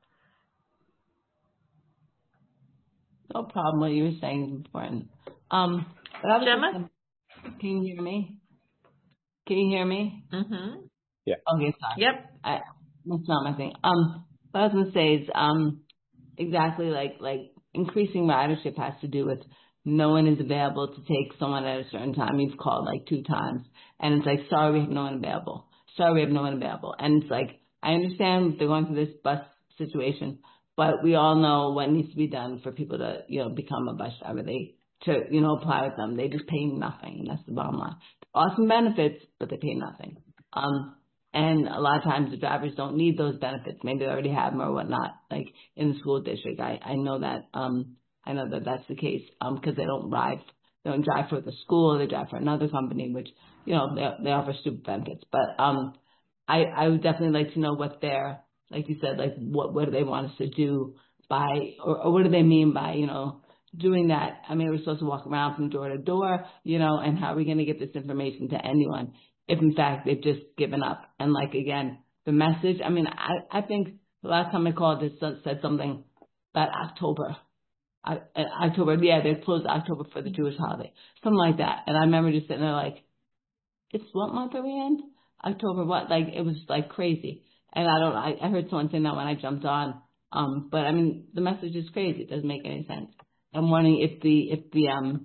Speaker 12: No problem. What you were saying is important. Um, but I was
Speaker 1: Gemma,
Speaker 12: just, can you hear me? Can you hear me?
Speaker 1: Mm-hmm.
Speaker 2: Yeah.
Speaker 12: Okay, sorry.
Speaker 1: Yep.
Speaker 12: I, that's not my thing. Um, what I was gonna say is um, exactly like like increasing ridership has to do with no one is available to take someone at a certain time. You've called like two times, and it's like, sorry, we have no one available. Sorry, we have no one available. And it's like, I understand they're going through this bus situation, but we all know what needs to be done for people to, you know, become a bus driver. They to you know apply with them. They just pay nothing, and that's the bottom line. Awesome benefits, but they pay nothing. Um, and a lot of times the drivers don't need those benefits. Maybe they already have them or whatnot. Like in the school district, I, I know that um, I know that that's the case um, because they don't drive. They don't drive for the school. They drive for another company, which you know they they offer stupid benefits. But um, I I would definitely like to know what they're, like you said, like what what do they want us to do by, or, or what do they mean by, you know, doing that? I mean, we're supposed to walk around from door to door, you know, and how are we going to get this information to anyone if, in fact, they've just given up? And, like, again, the message, I mean, I, I think the last time I called, it said something about October. I, October, yeah, they closed October for the Jewish holiday, something like that. And I remember just sitting there like, it's what month are we in? October what? Like, it was, like, crazy. And I don't, I, I heard someone saying that when I jumped on. Um, but, I mean, the message is crazy. It doesn't make any sense. I'm wondering if the if the um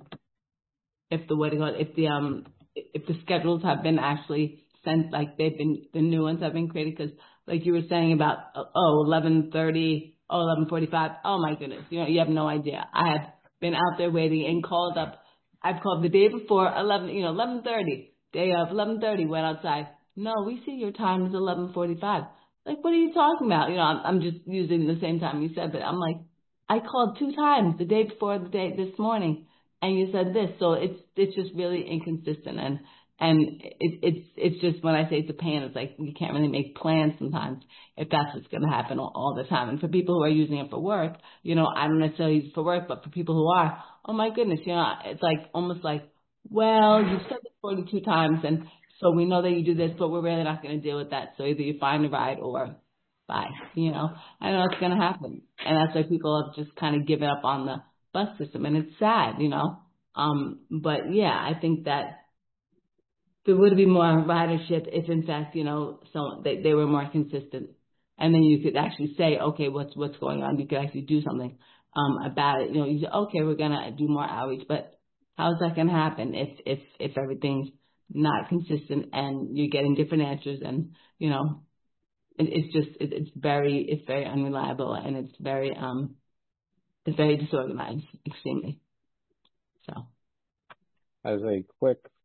Speaker 12: if the what do you call it, if the um if the schedules have been actually sent, like they've been, the new ones have been created, because like you were saying about oh eleven thirty, oh eleven forty-five, oh my goodness, you know, you have no idea. I have been out there waiting and called up. I've called the day before eleven, you know, eleven thirty, day of eleven thirty, went outside. No, we see your time is eleven forty-five. Like, what are you talking about? You know, I'm, I'm just using the same time you said, but I'm like, I called two times the day before the day this morning, and you said this. So it's it's just really inconsistent, and and it, it's it's just, when I say it's a pain, it's like you can't really make plans sometimes if that's what's going to happen all, all the time. And for people who are using it for work, you know, I don't necessarily use it for work, but for people who are, oh my goodness, you know, it's like almost like, well, you've said this forty-two times, and so we know that you do this, but we're really not going to deal with that. So either you find a ride or bye, you know. I know it's going to happen. And that's why people have just kind of given up on the bus system. And it's sad, you know. Um, but, yeah, I think that there would be more ridership if, in fact, you know, so they, they were more consistent. And then you could actually say, okay, what's what's going on? You could actually do something um, about it. You know, you say, okay, we're going to do more outreach. But how is that going to happen if, if, if everything's not consistent and you're getting different answers and, you know, it's just, it's very, it's very unreliable, and it's very, um, it's very disorganized, extremely. So.
Speaker 2: As a quick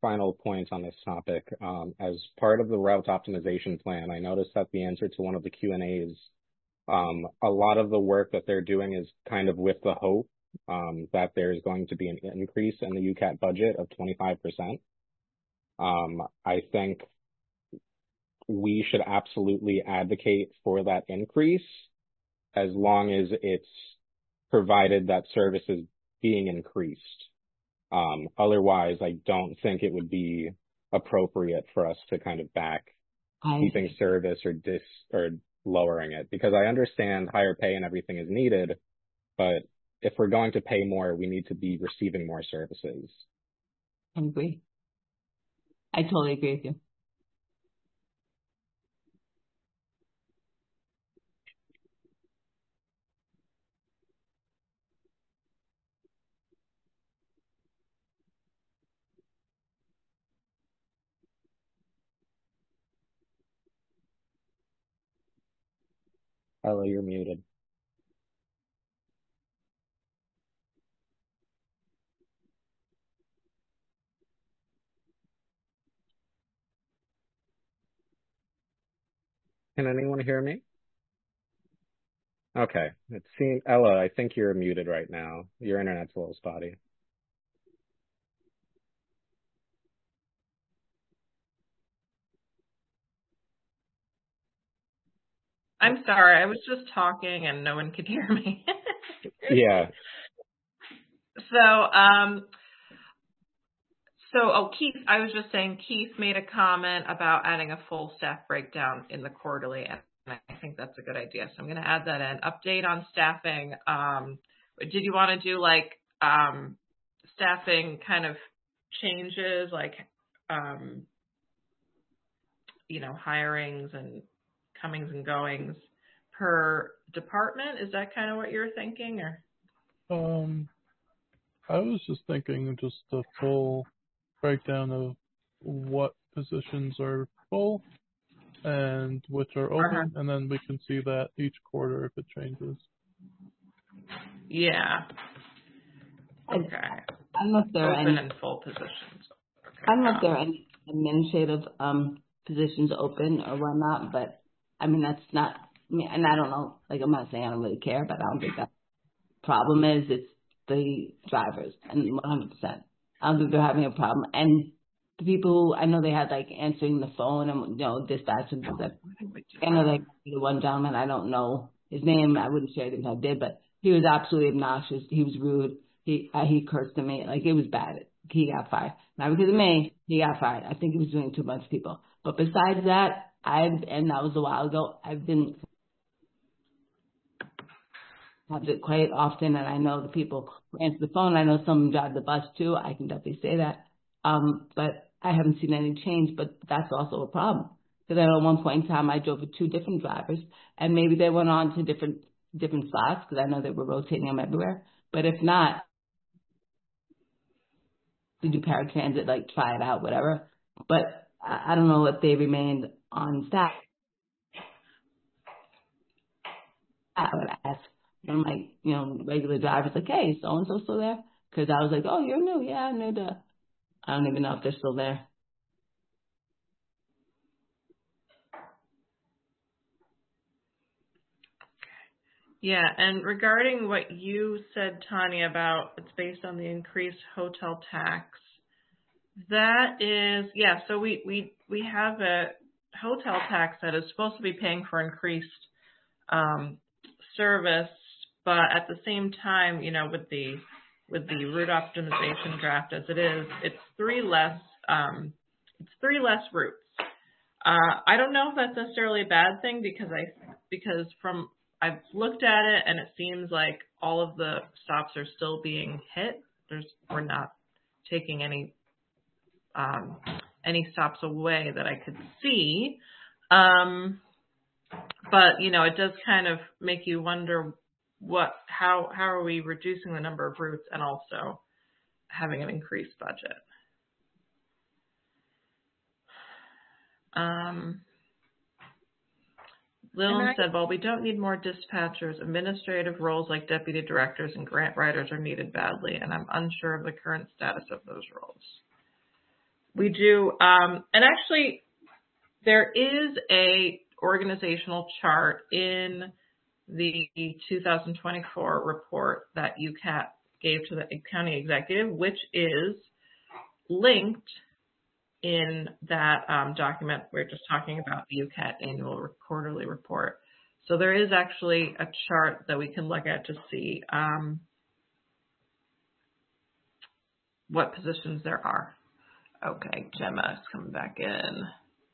Speaker 2: final points on this topic. Um, as part of the route optimization plan, I noticed that the answer to one of the Q and A's, um, a lot of the work that they're doing is kind of with the hope um, that there's going to be an increase in the U CAT budget of twenty-five percent. Um, I think we should absolutely advocate for that increase as long as it's provided that service is being increased. Um, otherwise, I don't think it would be appropriate for us to kind of back
Speaker 12: I
Speaker 2: keeping service or dis or lowering it, because I understand higher pay and everything is needed, but if we're going to pay more, we need to be receiving more services.
Speaker 12: I agree. I totally agree with you.
Speaker 2: Ella, you're muted. Can anyone hear me? Okay. It seems, Ella, I think you're muted right now. Your internet's a little spotty.
Speaker 1: I'm sorry, I was just talking and no one could hear me.
Speaker 2: Yeah.
Speaker 1: So, um, so, oh, Keith, I was just saying, Keith made a comment about adding a full staff breakdown in the quarterly, and I think that's a good idea. So I'm going to add that in. Update on staffing. Um, did you want to do like um, staffing kind of changes, like, um, you know, hirings and comings and goings per department? Is that kind of what you're thinking, or?
Speaker 11: Um, I was just thinking just a full breakdown of what positions are full and which are open,
Speaker 1: Uh-huh.
Speaker 11: and then we can see that each quarter if it changes.
Speaker 1: Yeah. Okay.
Speaker 12: I don't know if there are
Speaker 1: Open
Speaker 12: any,
Speaker 1: and full positions. Okay.
Speaker 12: I don't know if
Speaker 1: Um,
Speaker 12: there are any administrative um positions open or whatnot, but I mean that's not. I mean, and I don't know. Like I'm not saying I don't really care, but I don't think that problem is it's the drivers, and one hundred percent. I don't think they're having a problem. And the people who I know they had like answering the phone and you know dispatching stuff. I know like the one gentleman, I don't know his name. I wouldn't share it if I did, but he was absolutely obnoxious. He was rude. He uh, he cursed at me. Like it was bad. He got fired. Not because of me. He got fired. I think he was doing too much to people. But besides that, I've and that was a while ago. I've been have it quite often, and I know the people who answer the phone. I know some drive the bus too. I can definitely say that. Um, but I haven't seen any change. But that's also a problem because I know at one point in time I drove with two different drivers, and maybe they went on to different different slots because I know they were rotating them everywhere. But if not, to do paratransit, like try it out, whatever. But I, I don't know if they remained on staff. I would ask one of my, you know, regular drivers, like, hey, so and so still there? Because I was like, oh, you're new, yeah, I'm new to. I don't even know if they're still there.
Speaker 1: Yeah, and regarding what you said, Tanya, about it's based on the increased hotel tax, that is, yeah, so we, we, we have a hotel tax that is supposed to be paying for increased um, service, but at the same time, you know, with the with the route optimization draft as it is, it's three less um, it's three less routes. Uh, I don't know if that's necessarily a bad thing because I because from I've looked at it and it seems like all of the stops are still being hit. There's we're not taking any um, any stops away that I could see. Um, but you know, it does kind of make you wonder what how how are we reducing the number of routes and also having an increased budget. Um, Lillian
Speaker 10: I,
Speaker 1: said, well, we don't need more dispatchers. Administrative roles like deputy directors and grant writers are needed badly, and I'm unsure of the current status of those roles. we do, um, and actually there is a organizational chart in the two thousand twenty-four report that U C A T gave to the county executive, which is linked in that um, document we're just talking about, the U C A T annual quarterly report. So there is actually a chart that we can look at to see um, what positions there are. Okay, Gemma is coming back in.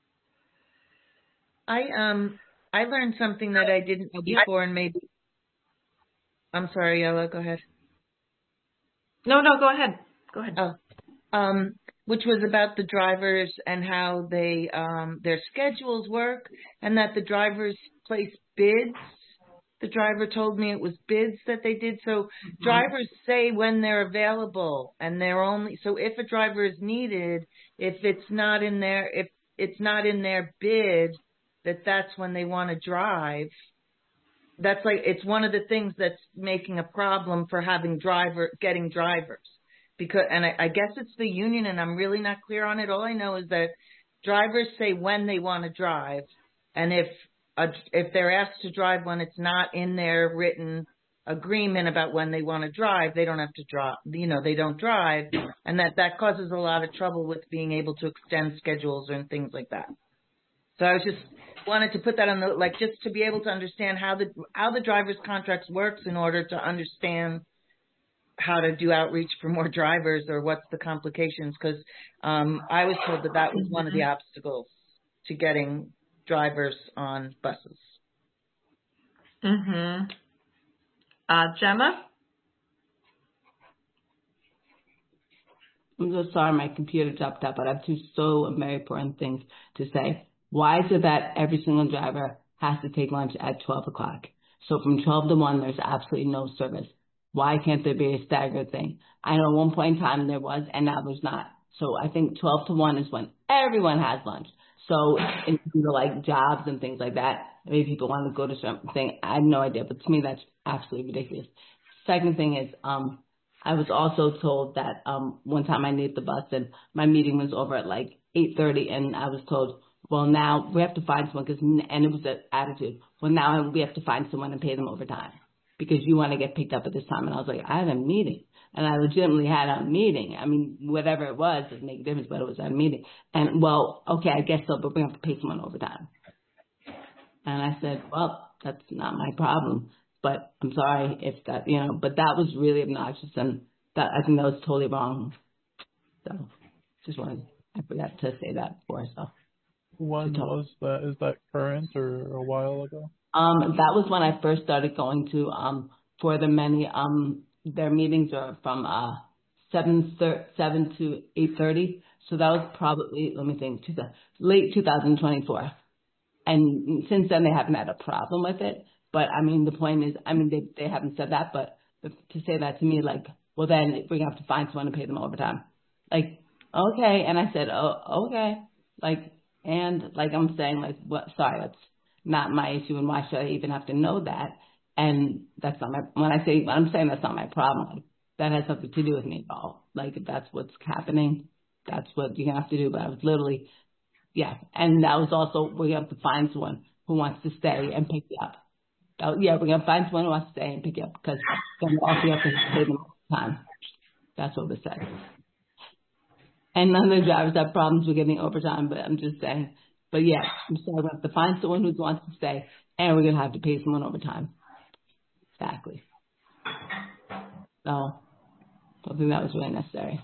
Speaker 10: I um I learned something that I didn't know before, and maybe I'm sorry, Ella, go ahead.
Speaker 1: No, no, go ahead. Go ahead.
Speaker 10: Oh, um, which was about the drivers and how they um their schedules work, and that the drivers place bids. The driver told me it was bids that they did. So mm-hmm. drivers say when they're available, and they're only, so if a driver is needed, if it's not in their, if it's not in their bid, that that's when they want to drive. That's like, it's one of the things that's making a problem for having driver, getting drivers. Because, and I, I guess it's the union, and I'm really not clear on it. All I know is that drivers say when they want to drive, and if Uh, if they're asked to drive when it's not in their written agreement about when they want to drive, they don't have to drive, you know, they don't drive, and that, that causes a lot of trouble with being able to extend schedules and things like that. So I was just wanted to put that on the, like, just to be able to understand how the, how the driver's contracts works in order to understand how to do outreach for more drivers, or what's the complications, because um, I was told that that was one of the obstacles to getting drivers on buses.
Speaker 1: Mm-hmm. Uh, Gemma?
Speaker 12: I'm so sorry, my computer dropped out, but I have two so very important things to say. Why is it that every single driver has to take lunch at twelve o'clock? So from twelve to one, there's absolutely no service. Why can't there be a staggered thing? I know at one point in time there was, and now there's not. So I think twelve to one is when everyone has lunch. So, in you know, like jobs and things like that, maybe people want to go to something. I have no idea, but to me, that's absolutely ridiculous. Second thing is, um, I was also told that um, one time I needed the bus, and my meeting was over at like eight thirty, and I was told, well, now we have to find someone, cause, and it was an attitude. Well, now we have to find someone and pay them overtime because you want to get picked up at this time. And I was like, I had a meeting. And I legitimately had a meeting. I mean, whatever it was, it didn't make a difference, but it was a meeting. And, well, okay, I guess so, but we have to pay someone overtime. And I said, well, that's not my problem. But I'm sorry if that, you know, but that was really obnoxious. And that, I think that was totally wrong. So just wanted, I forgot to say that before. So
Speaker 11: when was that? Is that current or a while ago?
Speaker 12: Um, that was when I first started going to, um, for the many, um, their meetings are from uh seven seven to eight thirty, so that was probably, let me think, late two thousand twenty-four. And since then they haven't had a problem with it. But I mean, the point is, I mean, they they haven't said that, but to say that to me, like, well, then we're gonna have to find someone to pay them overtime. Like, okay, and I said, oh, okay, like, and like I'm saying, like, what? Sorry, that's not my issue, and why should I even have to know that? And that's not my, when I say, when I'm saying that's not my problem, like, that has something to do with me at all. Like, if that's what's happening, that's what you have to do. But I was literally, yeah. And that was also, we have to find someone who wants to stay and pick you up. So, yeah, we're going to find someone who wants to stay and pick you up, because then we also have to pay them time. That's what it said. And none of the drivers have problems with getting overtime, but I'm just saying. But yeah, I'm sorry, we have to find someone who wants to stay, and we're going to have to pay someone overtime. Exactly. So, I think that was really necessary.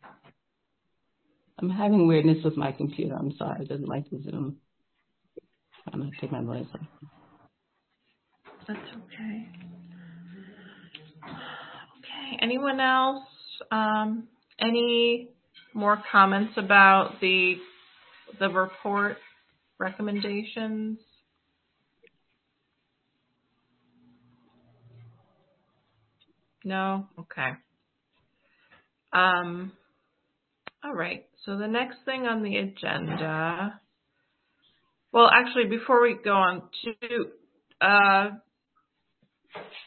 Speaker 12: I'm having weirdness with my computer. I'm sorry. It doesn't like the Zoom. I'm going to take my voice off.
Speaker 1: That's okay. Okay. Anyone else? Um, any more comments about the the report recommendations? No? Okay. Um, all right. So the next thing on the agenda, well, actually, before we go on to, uh,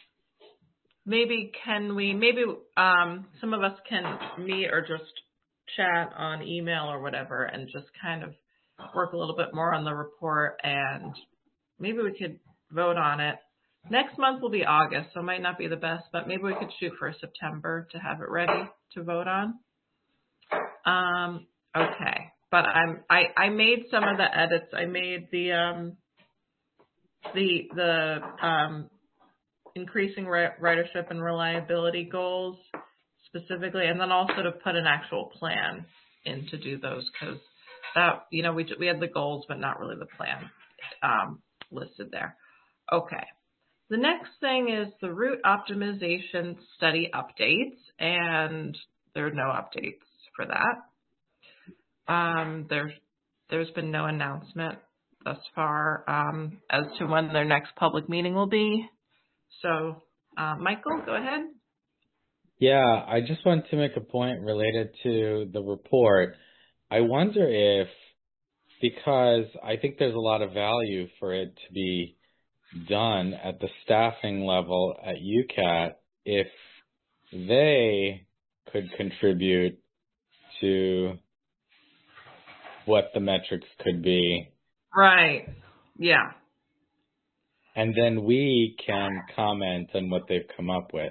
Speaker 1: maybe can we, maybe um, some of us can meet or just chat on email or whatever and just kind of work a little bit more on the report, and maybe we could vote on it. Next month will be August, so it might not be the best, but maybe we could shoot for September to have it ready to vote on. Um, okay, but I'm I, I made some of the edits. I made the um, the the um, increasing ridership and reliability goals specifically, and then also to put an actual plan in to do those, because that, you know, we we had the goals but not really the plan um, listed there. Okay. The next thing is the route optimization study updates, and there are no updates for that. Um, there's there's been no announcement thus far um, as to when their next public meeting will be. So, uh, Michael, go ahead.
Speaker 6: Yeah, I just wanted to make a point related to the report. I wonder if, because I think there's a lot of value for it to be done at the staffing level at U C A T, if they could contribute to what the metrics could be.
Speaker 1: Right. Yeah.
Speaker 6: And then we can comment on what they've come up with.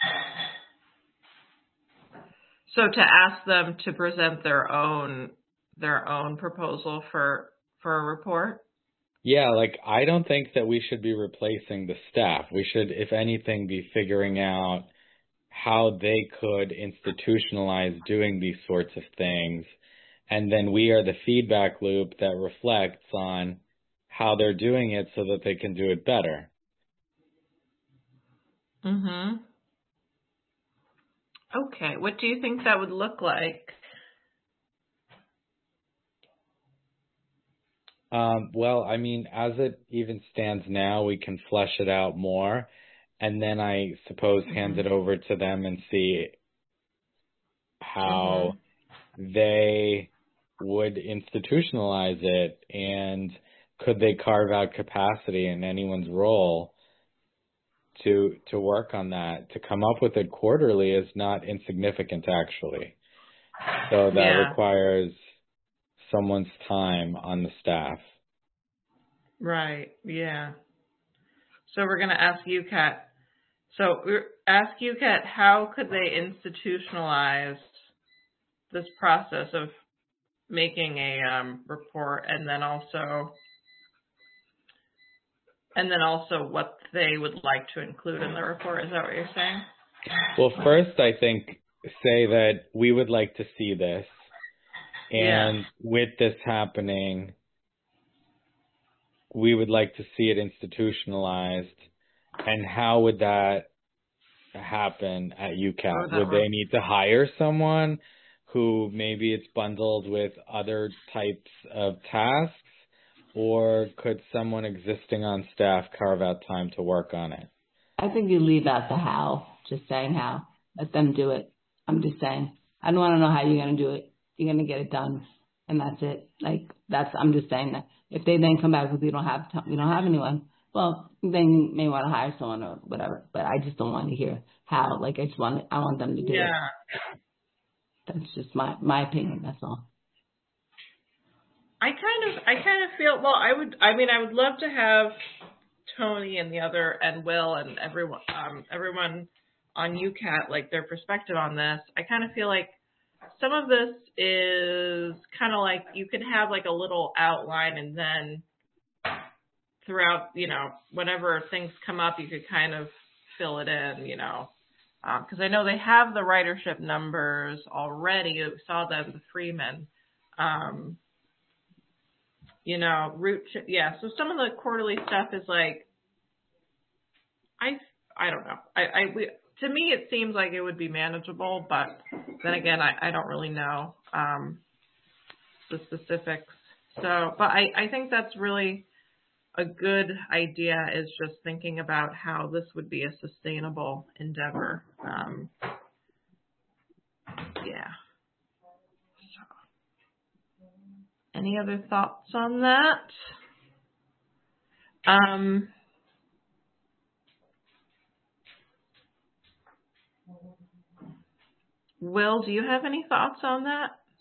Speaker 1: So to ask them to present their own their own proposal for for a report?
Speaker 6: Yeah, like I don't think that we should be replacing the staff. We should, if anything, be figuring out how they could institutionalize doing these sorts of things. And then we are the feedback loop that reflects on how they're doing it so that they can do it better.
Speaker 1: Mm-hmm. Okay, what do you think that would look like?
Speaker 6: Um, well, I mean, as it even stands now, we can flesh it out more, and then I suppose mm-hmm. hand it over to them and see how mm-hmm. they would institutionalize it, and could they carve out capacity in anyone's role to to work on that. To come up with it quarterly is not insignificant, actually. So that
Speaker 1: yeah.
Speaker 6: requires someone's time on the staff.
Speaker 1: Right, yeah. So we're going to ask U C A T. So we're ask U C A T, how could they institutionalize this process of making a um, report, and then also and then also what they would like to include in the report. Is that what you're saying?
Speaker 6: Well, first, I think say that we would like to see this. And yeah. with this happening, we would like to see it institutionalized. And how would that happen at U C A T? Would they need to hire someone who maybe it's bundled with other types of tasks? Or could someone existing on staff carve out time to work on it?
Speaker 12: I think you leave out the how, just saying how. Let them do it. I'm just saying. I don't want to know how you're going to do it. You're going to get it done, and that's it. Like, that's, I'm just saying that. If they then come back with, we don't have time, we don't have anyone, well, then you may want to hire someone or whatever. But I just don't want to hear how. Like, I just want, I want them to do
Speaker 1: yeah.
Speaker 12: it. That's just my, my opinion. That's all.
Speaker 1: I kind of, I kind of feel, well, I would, I mean, I would love to have Tony and the other, and Will and everyone, um, everyone on U C A T, like their perspective on this. I kind of feel like some of this is kind of like you could have like a little outline, and then throughout, you know, whenever things come up, you could kind of fill it in, you know, because um, I know they have the ridership numbers already. We saw them, the Freeman. Um, You know, route, yeah. So some of the quarterly stuff is like, I, I don't know. I, I, we, to me, it seems like it would be manageable, but then again, I, I don't really know um, the specifics. So, but I, I think that's really a good idea, is just thinking about how this would be a sustainable endeavor. Um, yeah. Any other thoughts on that? Um, Will, do you have any thoughts on that?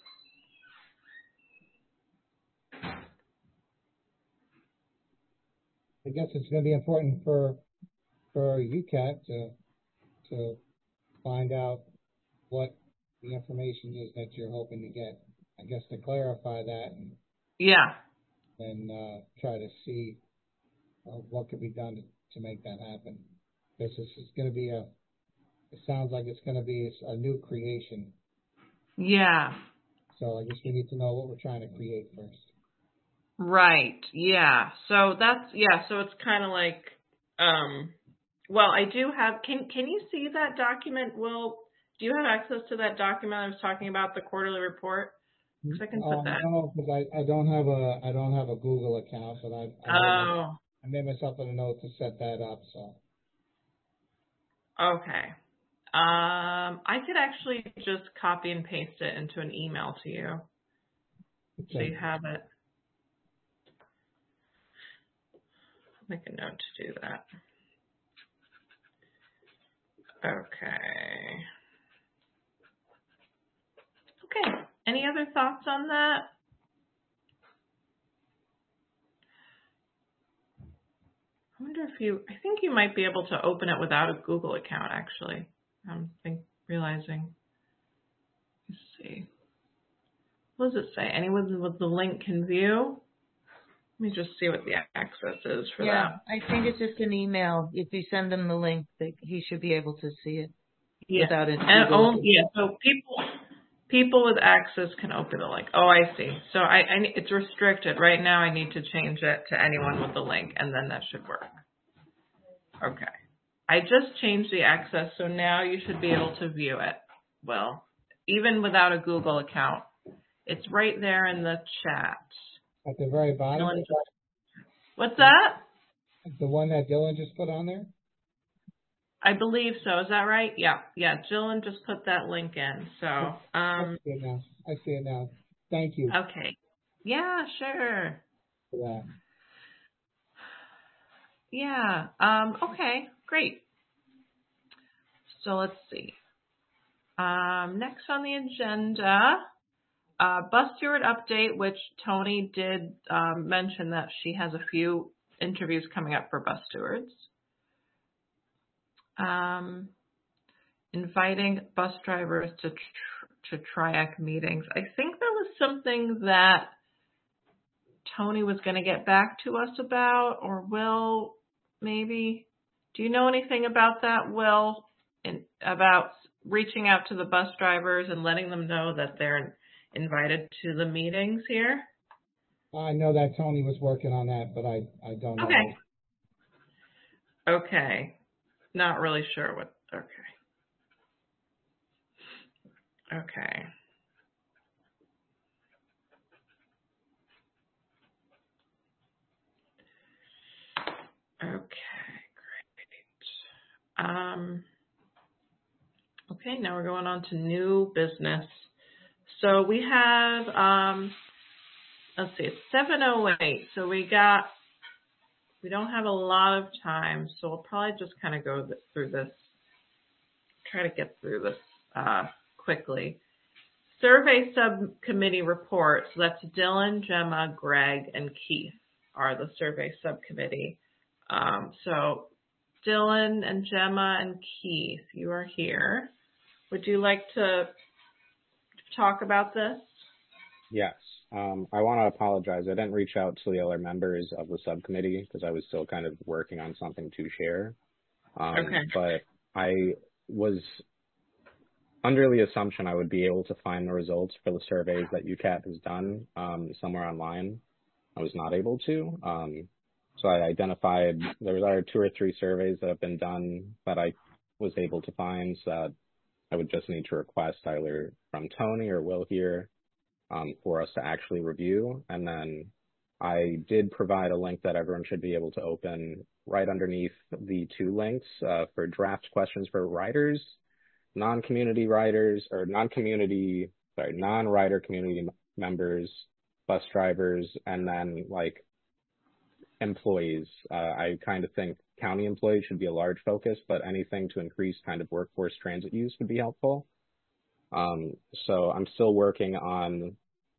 Speaker 7: I guess it's going to be important for for U C A T to to find out what the information is that you're hoping to get. I guess to clarify that and
Speaker 1: Yeah.
Speaker 7: and uh, try to see uh, what could be done to, to make that happen. This is, is going to be a. It sounds like it's going to be a new creation.
Speaker 1: Yeah.
Speaker 7: So I guess we need to know what we're trying to create first.
Speaker 1: Right. Yeah. So that's yeah. So it's kind of like, um, well, I do have. Can Can you see that document? Will do you have access to that document I was talking about, the quarterly report? Because I can put
Speaker 7: Um,
Speaker 1: that.
Speaker 7: no, because I, I don't have a I don't have a Google account, but I I made,
Speaker 1: Oh.
Speaker 7: I made myself a note to set that up. So
Speaker 1: Okay. Um, I could actually just copy and paste it into an email to you,
Speaker 7: okay.
Speaker 1: so you have it. Make a note to do that. Okay. Okay. Any other thoughts on that? I wonder if you, I think you might be able to open it without a Google account, actually. I'm think, realizing. Let's see. What does it say? Anyone with the link can view? Let me just see what the access is for
Speaker 10: yeah,
Speaker 1: that.
Speaker 10: I think it's just an email. If you send him the link, that he should be able to see it
Speaker 1: Yeah.
Speaker 10: without it.
Speaker 1: And only, yeah, so people people with access can open the link. Oh, I see. So I, I it's restricted. Right now I need to change it to anyone with the link, and then that should work. Okay. I just changed the access, so now you should be able to view it. Well, even without a Google account. It's right there in the chat.
Speaker 7: at the very bottom,
Speaker 1: Dylan, what's that?
Speaker 7: the one that Dylan just put on there.
Speaker 1: I believe so. Is that right? Yeah. Yeah. Dylan just put that link in. So, um,
Speaker 7: I see it now. I see it now. Thank you.
Speaker 1: Okay. Yeah, sure.
Speaker 7: Yeah.
Speaker 1: Yeah. Um, okay. Great. So let's see. Um, next on the agenda, uh, bus steward update, which Tony did um, mention that she has a few interviews coming up for bus stewards. Um, inviting bus drivers to tr- to TRIAC meetings. I think that was something that Tony was going to get back to us about, or Will, maybe. Do you know anything about that, Will? In, about reaching out to the bus drivers and letting them know that they're invited to the meetings here?
Speaker 7: I know that Tony was working on that, but I, I don't know.
Speaker 1: Okay. Okay. Not really sure what, okay. Okay. Okay, great. Um, okay, now we're going on to new business. So we have, um, let's see, it's seven oh eight. So we got, we don't have a lot of time, so we'll probably just kind of go th- through this, try to get through this uh, quickly. Survey subcommittee report. So that's Dylan, Gemma, Greg, and Keith are the survey subcommittee. Um, so Dylan and Gemma and Keith, you are here. Would you like to talk about this?
Speaker 2: Yes. Um, I want to apologize. I didn't reach out to the other members of the subcommittee because I was still kind of working on something to share. Um,
Speaker 1: okay.
Speaker 2: But I was under the assumption I would be able to find the results for the surveys that U C A T has done um, somewhere online. I was not able to. Um, so I identified there was either two or three surveys that have been done that I was able to find, so that I would just need to request either from Tony or Will here um, for us to actually review. And then I did provide a link that everyone should be able to open right underneath the two links uh, for draft questions for riders, non-community riders, or non-community, sorry, non-rider community m- members, bus drivers, and then like employees. Uh, I kind of think county employees should be a large focus, but anything to increase kind of workforce transit use would be helpful. Um, so I'm still working on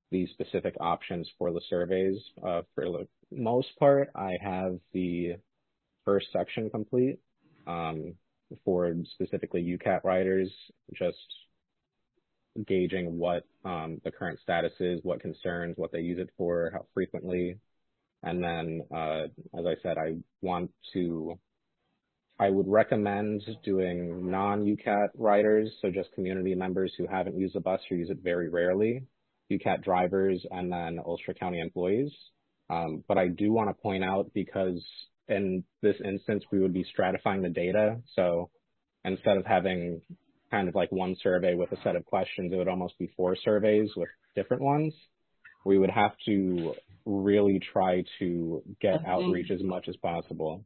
Speaker 2: the specific options for the surveys. Uh, for the most part, I have the first section complete um, for specifically U CAT riders, just gauging what um, the current status is, what concerns, what they use it for, how frequently. And then, uh, as I said, I want to, I would recommend doing non-U CAT riders, so just community members who haven't used the bus or use it very rarely, U CAT drivers, and then Ulster County employees. Um, but I do want to point out, because in this instance, we would be stratifying the data. So instead of having kind of like one survey with a set of questions, it would almost be four surveys with different ones. We would have to really try to get outreach as much as possible.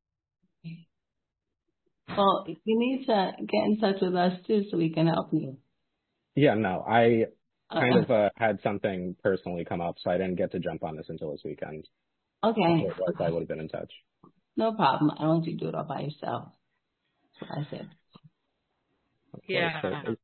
Speaker 12: Well, you need to get in touch with us too so we can help you.
Speaker 2: Yeah, no, I kind
Speaker 12: Uh,
Speaker 2: of uh, had something personally come up, so I didn't get to jump on this until this weekend.
Speaker 12: Okay.
Speaker 2: Otherwise, I would have been in touch.
Speaker 12: No problem. I don't want you to do it all by yourself. That's what I said.
Speaker 1: Yeah.
Speaker 2: So,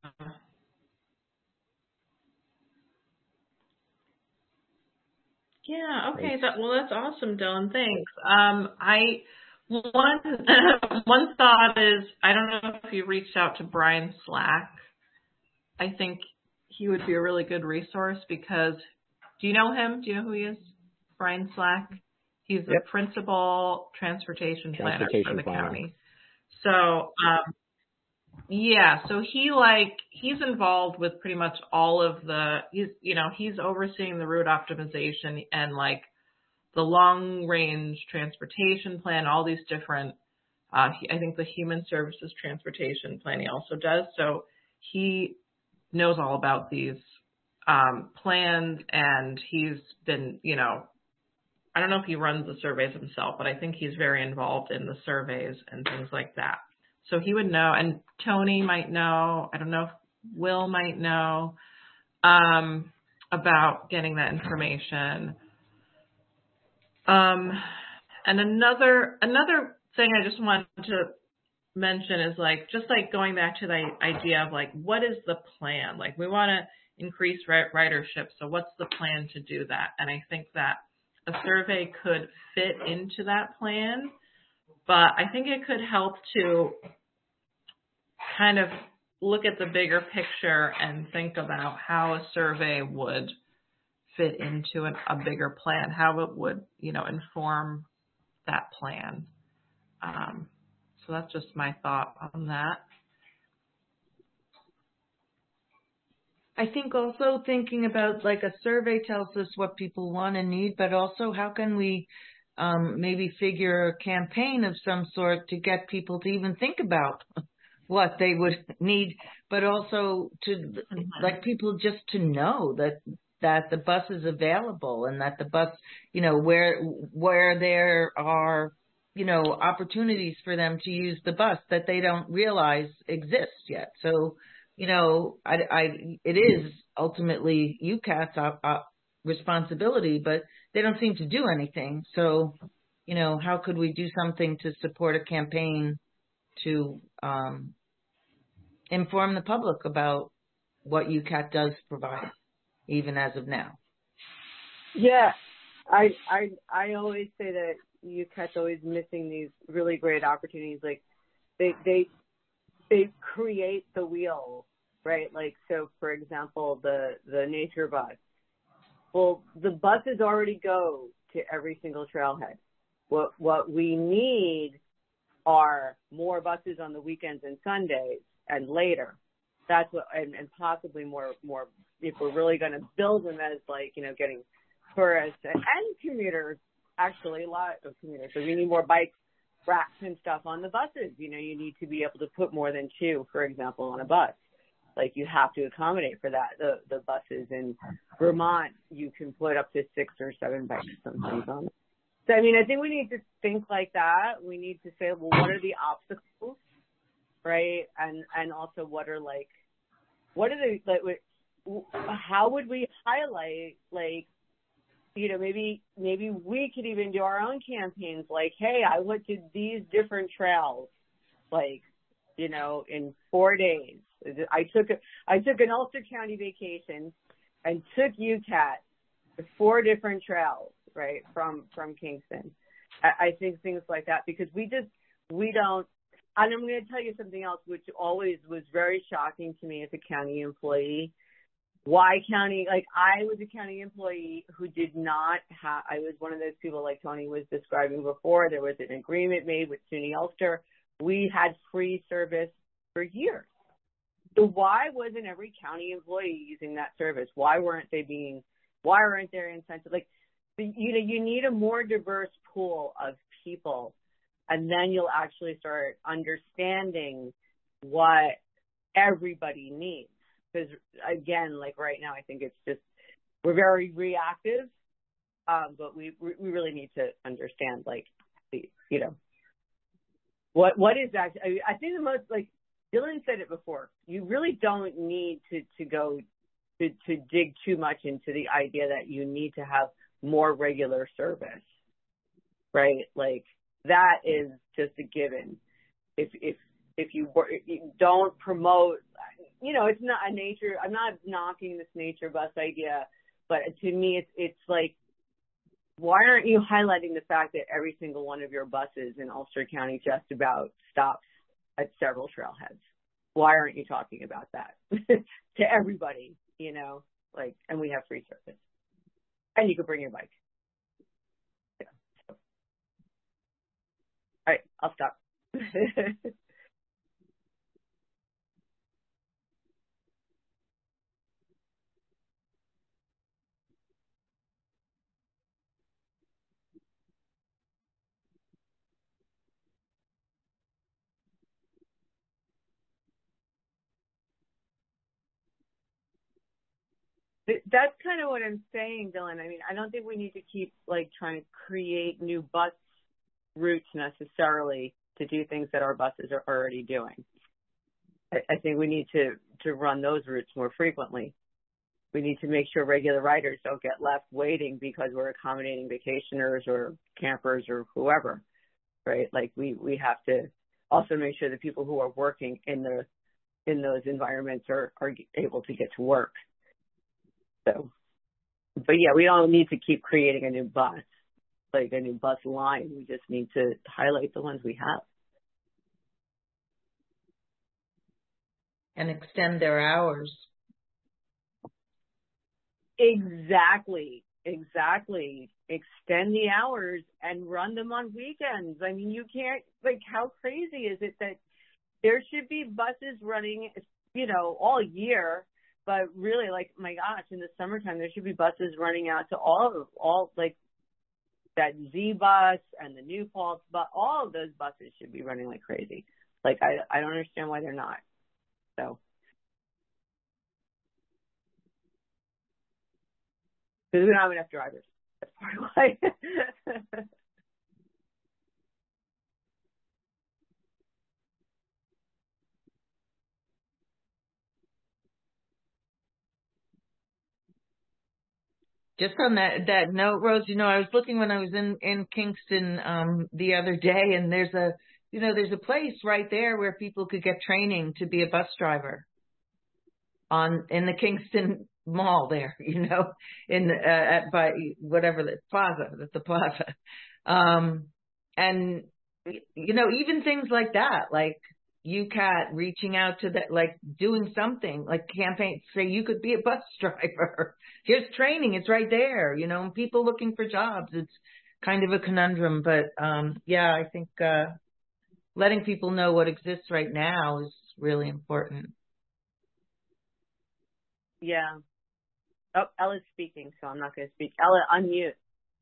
Speaker 1: Yeah, okay. That, well, that's awesome, Dylan. Thanks. Um, I one one thought is, I don't know if you reached out to Brian Slack. I think he would be a really good resource because, do you know him? Do you know who he is? Brian Slack. He's the
Speaker 2: Yep.
Speaker 1: principal transportation planner
Speaker 2: Transportation
Speaker 1: for the
Speaker 2: planner.
Speaker 1: county. So, um, yeah, so he like, he's involved with pretty much all of the, he's, you know, he's overseeing the route optimization and like the long range transportation plan, all these different, uh, he, I think the human services transportation plan he also does. So he knows all about these, um, plans, and he's been, you know, I don't know if he runs the surveys himself, but I think he's very involved in the surveys and things like that. So he would know, and Tony might know, I don't know if Will might know, um, about getting that information. Um, and another, another thing I just wanted to mention is like, just like going back to the idea of like, what is the plan? Like we want to increase ridership. So what's the plan to do that? And I think that a survey could fit into that plan, but I think it could help to kind of look at the bigger picture and think about how a survey would fit into an, a bigger plan, how it would, you know, inform that plan. Um, so that's just my thought on that.
Speaker 10: I think also thinking about like a survey tells us what people want and need, but also how can we um, maybe figure a campaign of some sort to get people to even think about what they would need, but also to mm-hmm. like people just to know that that the bus is available and that the bus, you know, where where there are, you know, opportunities for them to use the bus that they don't realize exist yet. So, you know, I, I, it is ultimately U CAT's uh, uh, responsibility, but they don't seem to do anything. So, you know, how could we do something to support a campaign to um, inform the public about what U CAT does provide, even as of now?
Speaker 5: Yeah, I I I always say that U CAT's always missing these really great opportunities. Like they they. They create the wheel, right? Like, so for example, the, the nature bus. Well, the buses already go to every single trailhead. What, what we need are more buses on the weekends and Sundays and later. That's what, and, and possibly more, more, if we're really going to build them as like, you know, getting tourists and, and commuters, actually a lot of commuters. So we need more bikes, racks and stuff on the buses. You know, you need to be able to put more than two, for example, on a bus. Like you have to accommodate for that. The the buses in Vermont, you can put up to six or seven bikes sometimes on it. So, I mean, I think we need to think like that. We need to say, well, what are the obstacles, right? And and also what are like, what are the, like, how would we highlight, like, you know, maybe maybe we could even do our own campaigns like, hey, I went to these different trails, like, you know, in four days. I took a, I took an Ulster County vacation, and took U C A T to four different trails, right, from, from Kingston. I, I think things like that, because we just, we don't, and I'm going to tell you something else, which always was very shocking to me as a county employee. Why county, like I was a county employee who did not have, I was one of those people like Tony was describing before. There was an agreement made with SUNY Ulster. We had free service for years. So why wasn't every county employee using that service? Why weren't they being, why weren't there incentives? Like, you know, you need a more diverse pool of people, and then you'll actually start understanding what everybody needs. Because again, like right now, I think it's just, we're very reactive, um, but we we really need to understand, like, the, you know, what what is that? I, I think the most, like Dylan said it before, you really don't need to to go to to dig too much into the idea that you need to have more regular service, right? Like that is just a given. If if if you, if you don't promote, you know, it's not a nature, I'm not knocking this nature bus idea, but to me, it's, it's like, why aren't you highlighting the fact that every single one of your buses in Ulster County just about stops at several trailheads? Why aren't you talking about that to everybody, you know, like, and we have free service and you can bring your bike. Yeah. So. All right, I'll stop. That's kind of what I'm saying, Dylan. I mean, I don't think we need to keep, like, trying to create new bus routes necessarily to do things that our buses are already doing. I, I think we need to, to run those routes more frequently. We need to make sure regular riders don't get left waiting because we're accommodating vacationers or campers or whoever, right? Like, we, we have to also make sure the people who are working in the in those environments are, are able to get to work. So, but yeah, we don't need to keep creating a new bus, like a new bus line. We just need to highlight the ones we have.
Speaker 10: And extend their hours.
Speaker 5: Exactly, exactly. Extend the hours and run them on weekends. I mean, you can't, like, how crazy is it that there should be buses running, you know, all year. But really, like, my gosh, in the summertime, there should be buses running out to all, all like, that Z bus and the New Paltz bus. All of those buses should be running like crazy. Like, I, I don't understand why they're not. So. Because we don't have enough drivers. That's part of why.
Speaker 10: Just on that, that note, Rose, you know, I was looking when I was in, in Kingston um, the other day, and there's a, you know, there's a place right there where people could get training to be a bus driver on in the Kingston Mall there, you know, in uh, at by whatever the plaza, at the plaza, um, and you know, even things like that, like U C A T reaching out to that, like doing something like campaign, say you could be a bus driver. Here's training. It's right there, you know, and people looking for jobs. It's kind of a conundrum, but, um, yeah, I think, uh, letting people know what exists right now is really important.
Speaker 5: Yeah. Oh, Ella's speaking, so I'm not going to speak. Ella, unmute.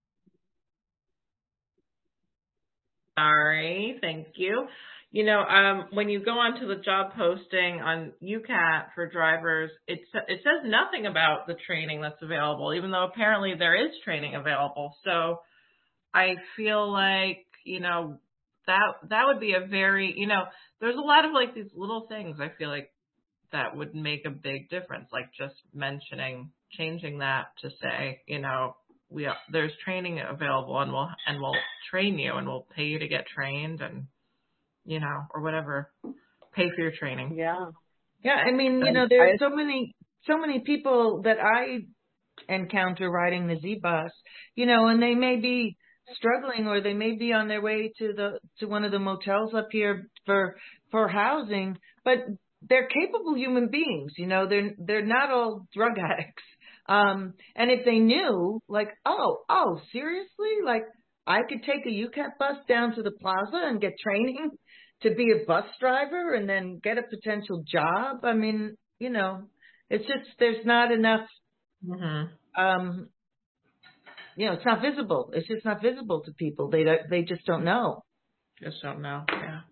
Speaker 1: Sorry. Thank you. You know, um, when you go onto the job posting on U C A T for drivers, it, it says nothing about the training that's available, even though apparently there is training available. So I feel like, you know, that that would be a very, you know, there's a lot of like these little things I feel like that would make a big difference, like just mentioning, changing that to say, you know, we there's training available and we'll and we'll train you and we'll pay you to get trained and, you know, or whatever, pay for your training.
Speaker 5: Yeah.
Speaker 10: Yeah. I mean, you know, there are so many, so many people that I encounter riding the Z-Bus, you know, and they may be struggling, or they may be on their way to the to one of the motels up here for for housing, but they're capable human beings, you know, they're they're not all drug addicts. Um, and if they knew, like, oh, oh, seriously, like, I could take a U C A T bus down to the plaza and get training to be a bus driver and then get a potential job. I mean, you know, it's just, there's not enough,
Speaker 1: Mm-hmm.
Speaker 10: um, you know, it's not visible. It's just not visible to people. They don't, they just don't know.
Speaker 1: Just don't know. Yeah.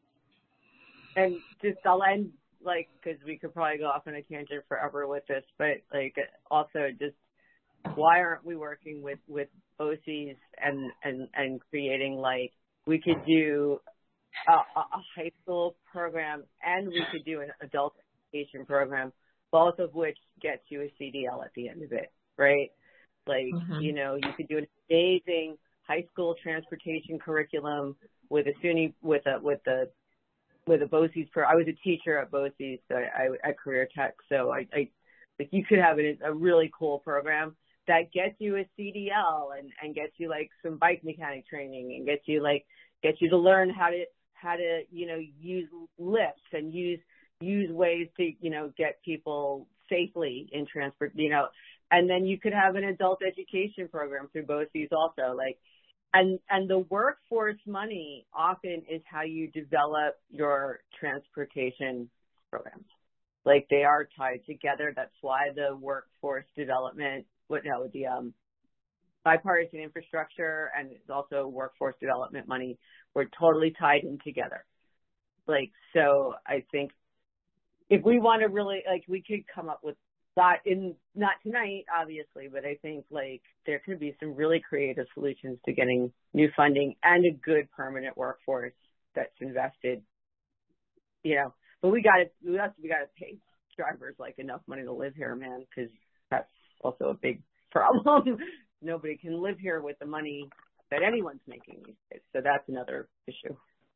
Speaker 5: And just I'll end, like, because we could probably go off on a tangent forever with this, but like also just why aren't we working with with O Cs and and and creating, like, we could do a, a high school program and we could do an adult education program, both of which gets you a C D L at the end of it, right? Like,
Speaker 1: Mm-hmm.
Speaker 5: you know, you could do an amazing high school transportation curriculum with a SUNY, with a, with a, with a BOCES pro. I was a teacher at BOCES, so I, I, at Career Tech. So I, I, like, you could have a, a really cool program that gets you a C D L and, and gets you, like, some bike mechanic training and gets you, like, gets you to learn how to, how to, you know, use lifts and use, use ways to, you know, get people safely in transport, you know. And then you could have an adult education program through BOCES also, like, and, and the workforce money often is how you develop your transportation programs. Like, they are tied together. That's why the workforce development, what, no, the, um, bipartisan infrastructure and it's also workforce development money were totally tied in together. Like, so I think if we want to really, like, we could come up with that in, not tonight, obviously, but I think, like, there could be some really creative solutions to getting new funding and a good permanent workforce that's invested, you know. But we got to, we also, we got to pay drivers, like, enough money to live here, man, because that's also a big problem. Nobody can live here with the money that anyone's making these days. So that's another issue.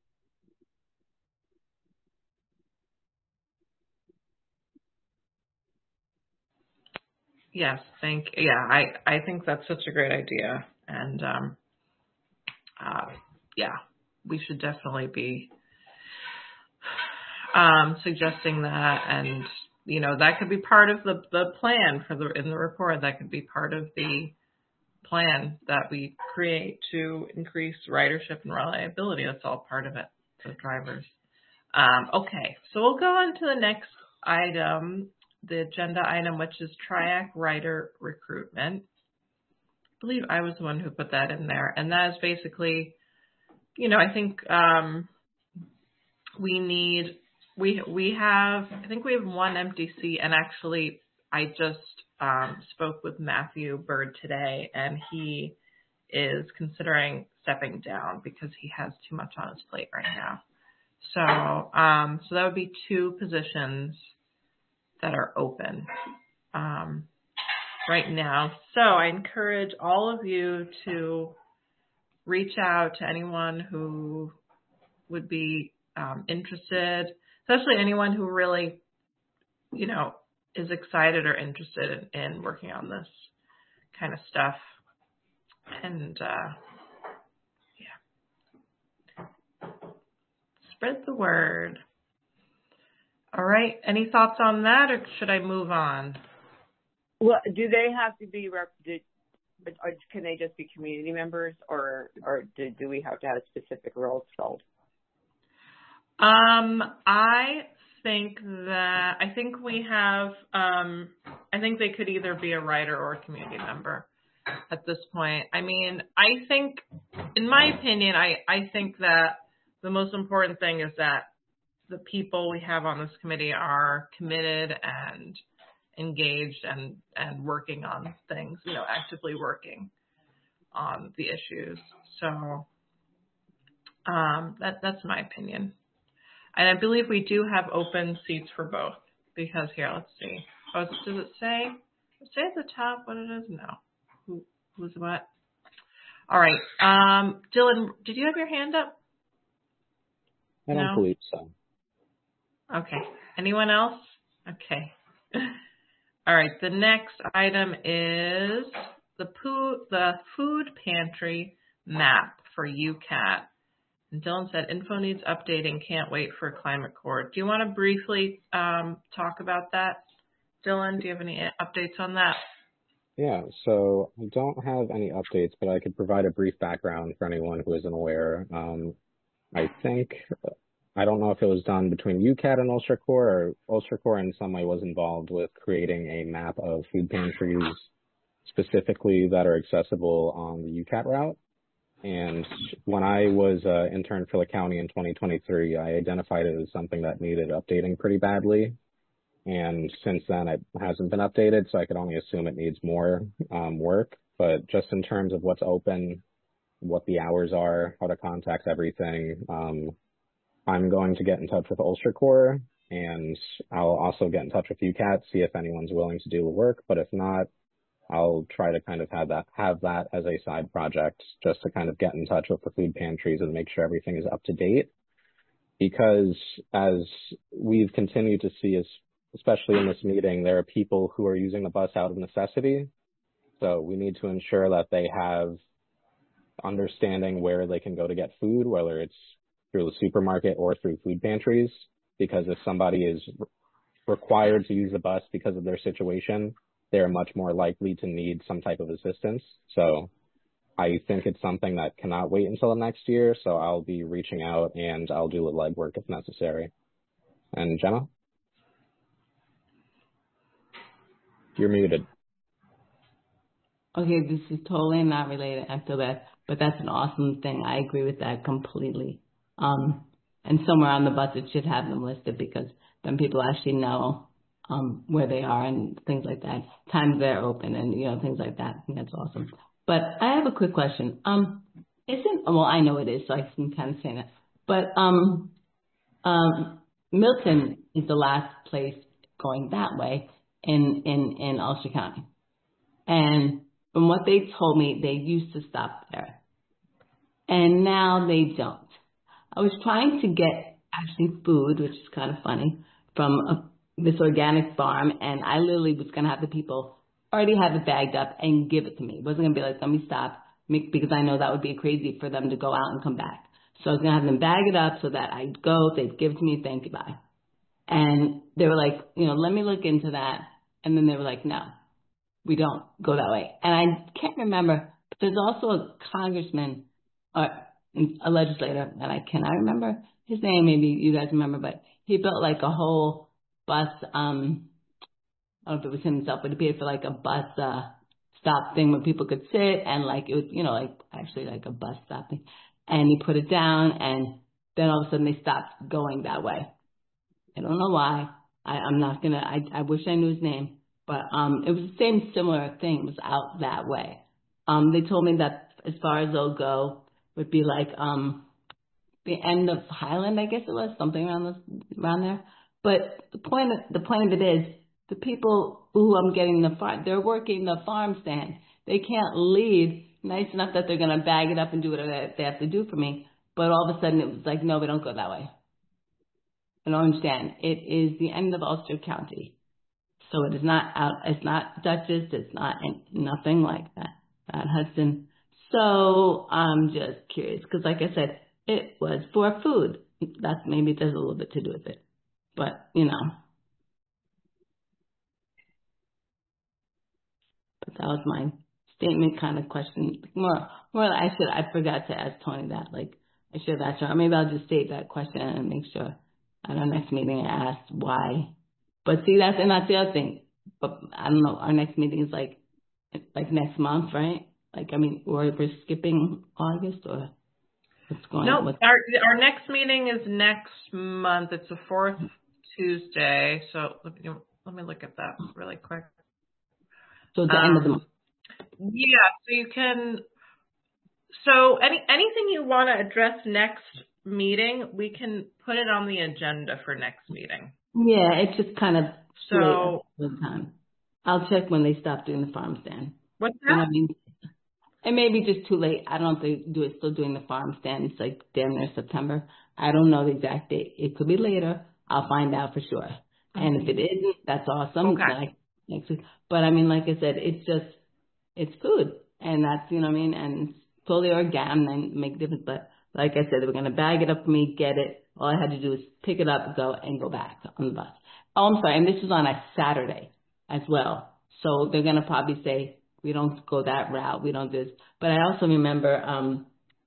Speaker 1: Yes, thank yeah, I, I think that's such a great idea. And um uh yeah, we should definitely be um suggesting that, and you know, that could be part of the, the plan for the in the report. That could be part of the plan that we create to increase ridership and reliability. That's all part of it, the drivers. Um, okay, so we'll go on to the next item, the agenda item, which is TRIAC rider recruitment. I believe I was the one who put that in there. And that is basically, you know, I think um, we need, we we have, I think we have one empty seat. And actually, I just um, spoke with Matthew Bird today, and he is considering stepping down because he has too much on his plate right now. So, um, so that would be two positions that are open um, right now. So I encourage all of you to reach out to anyone who would be um, interested, especially anyone who really, you know, is excited or interested in, in working on this kind of stuff. And uh, yeah, spread the word. All right. Any thoughts on that, or should I move on?
Speaker 5: Well, do they have to be rep? Do, or can they just be community members, or or do, do we have to have specific roles filled?
Speaker 1: Um, I think that I think we have. Um, I think they could either be a writer or a community member at this point. I mean, I think, in my opinion, I I think that the most important thing is that the people we have on this committee are committed and engaged and, and working on things, you know, actively working on the issues. So um, that that's my opinion. And I believe we do have open seats for both, because here, let's see. Oh, does it say, does it say at the top what it is? No. Who, who's what? All right. Um, Dylan, did you have your hand up?
Speaker 2: I don't
Speaker 1: No?
Speaker 2: believe so.
Speaker 1: Okay. Anyone else? Okay. All right, the next item is the poo, the food pantry map for U C A T. And Dylan said, info needs updating, can't wait for climate court. Do you want to briefly um, talk about that, Dylan? Do you have any updates on that?
Speaker 2: Yeah, so I don't have any updates, but I could provide a brief background for anyone who isn't aware. Um, I think, I don't know if it was done between U C A T and Ulster Core, or Ulster Core in some way was involved with creating a map of food pantries specifically that are accessible on the U C A T route. And when I was uh, intern for the county in twenty twenty-three, I identified it as something that needed updating pretty badly. And since then, it hasn't been updated, so I could only assume it needs more um, work. But just in terms of what's open, what the hours are, how to contact everything, um, I'm going to get in touch with Ulster Core, and I'll also get in touch with U C A T, see if anyone's willing to do the work. But if not, I'll try to kind of have that have that as a side project, just to kind of get in touch with the food pantries and make sure everything is up to date. Because as we've continued to see, as especially in this meeting, there are people who are using the bus out of necessity. So we need to ensure that they have understanding where they can go to get food, whether it's through the supermarket or through food pantries. Because if somebody is required to use the bus because of their situation, they're much more likely to need some type of assistance. So I think it's something that cannot wait until the next year. So I'll be reaching out and I'll do the legwork if necessary. And Gemma? You're muted.
Speaker 12: Okay, this is totally not related. I feel bad, but that's an awesome thing. I agree with that completely. Um, and somewhere on the bus, it should have them listed, because then people actually know um, where they are and things like that. Times they're open and, you know, things like that. I think that's awesome. But I have a quick question. Um, isn't, well, I know it is, so I can kind of say that. But um, um, Milton is the last place going that way in, in, in Ulster County. And from what they told me, they used to stop there. And now they don't. I was trying to get actually food, which is kind of funny, from a, this organic farm, and I literally was going to have the people already have it bagged up and give it to me. It wasn't going to be like, let me stop, because I know that would be crazy for them to go out and come back. So I was going to have them bag it up so that I'd go, they'd give it to me, thank you, bye. And they were like, you know, let me look into that. And then they were like, no, we don't go that way. And I can't remember, but there's also a congressman or a legislator, and I cannot remember his name. Maybe you guys remember, but he built like a whole bus, um, I don't know if it was himself, but he paid for like a bus uh, stop thing where people could sit, and like it was, you know, like actually like a bus stop thing. And he put it down, and then all of a sudden they stopped going that way. I don't know why. I, I'm not gonna. I I wish I knew his name, but um, it was the same similar thing. It was out that way. Um, they told me that as far as they'll go would be like um, the end of Highland, I guess it was, something around this, around there. But the point of, the point of it is, the people who I'm getting the farm, they're working the farm stand. They can't leave nice enough that they're going to bag it up and do whatever they have to do for me. But all of a sudden it was like, no, we don't go that way. I don't understand. It is the end of Ulster County. So it is not out, it's not Dutchess, it's not nothing like that, at Hudson. So I'm just curious, because like I said, it was for food. That's, maybe there's a little bit to do with it. But, you know. But that was my statement kind of question. More, more I should, I forgot to ask Tony that. Like, I should have asked her. Or maybe I'll just state that question and make sure at our next meeting I asked why. But see, that's, and that's the other thing. But I don't know, our next meeting is like, like next month, right? Like, I mean, or we're skipping August, or what's going
Speaker 1: no,
Speaker 12: on?
Speaker 1: No, our, our next meeting is next month. It's the fourth Tuesday. So let me, let me look at that really quick.
Speaker 12: So the um, end of the month.
Speaker 1: Yeah, so you can, so any anything you want to address next meeting, we can put it on the agenda for next meeting.
Speaker 12: Yeah, it's just kind of
Speaker 1: so
Speaker 12: the time. I'll check when they stop doing the farm stand.
Speaker 1: What's that?
Speaker 12: I mean, it may be just too late. I don't know if they do it still doing the farm stand. It's like damn near September. I don't know the exact date. It could be later. I'll find out for sure. And if it isn't, that's awesome.
Speaker 1: Okay.
Speaker 12: I, next week. But I mean, like I said, it's just, it's food. And that's, you know what I mean? And it's totally organic and make a difference. But like I said, they were going to bag it up for me, get it. All I had to do was pick it up, go, and go back on the bus. Oh, I'm sorry. And this was on a Saturday as well. So they're going to probably say, we don't go that route. We don't do this. But I also remember, um,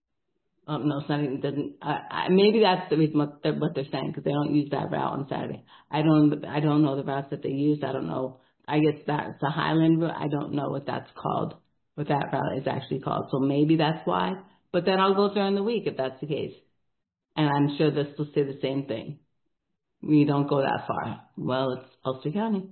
Speaker 12: um no, it's not even, doesn't, uh, I, maybe that's the reason what they're, what they're saying, because they don't use that route on Saturday. I don't, I don't know the routes that they use. I don't know. I guess that's the Highland route. I don't know what that's called, what that route is actually called. So maybe that's why. But then I'll go during the week if that's the case. And I'm sure they'll still say the same thing. We don't go that far. Well, it's Ulster County.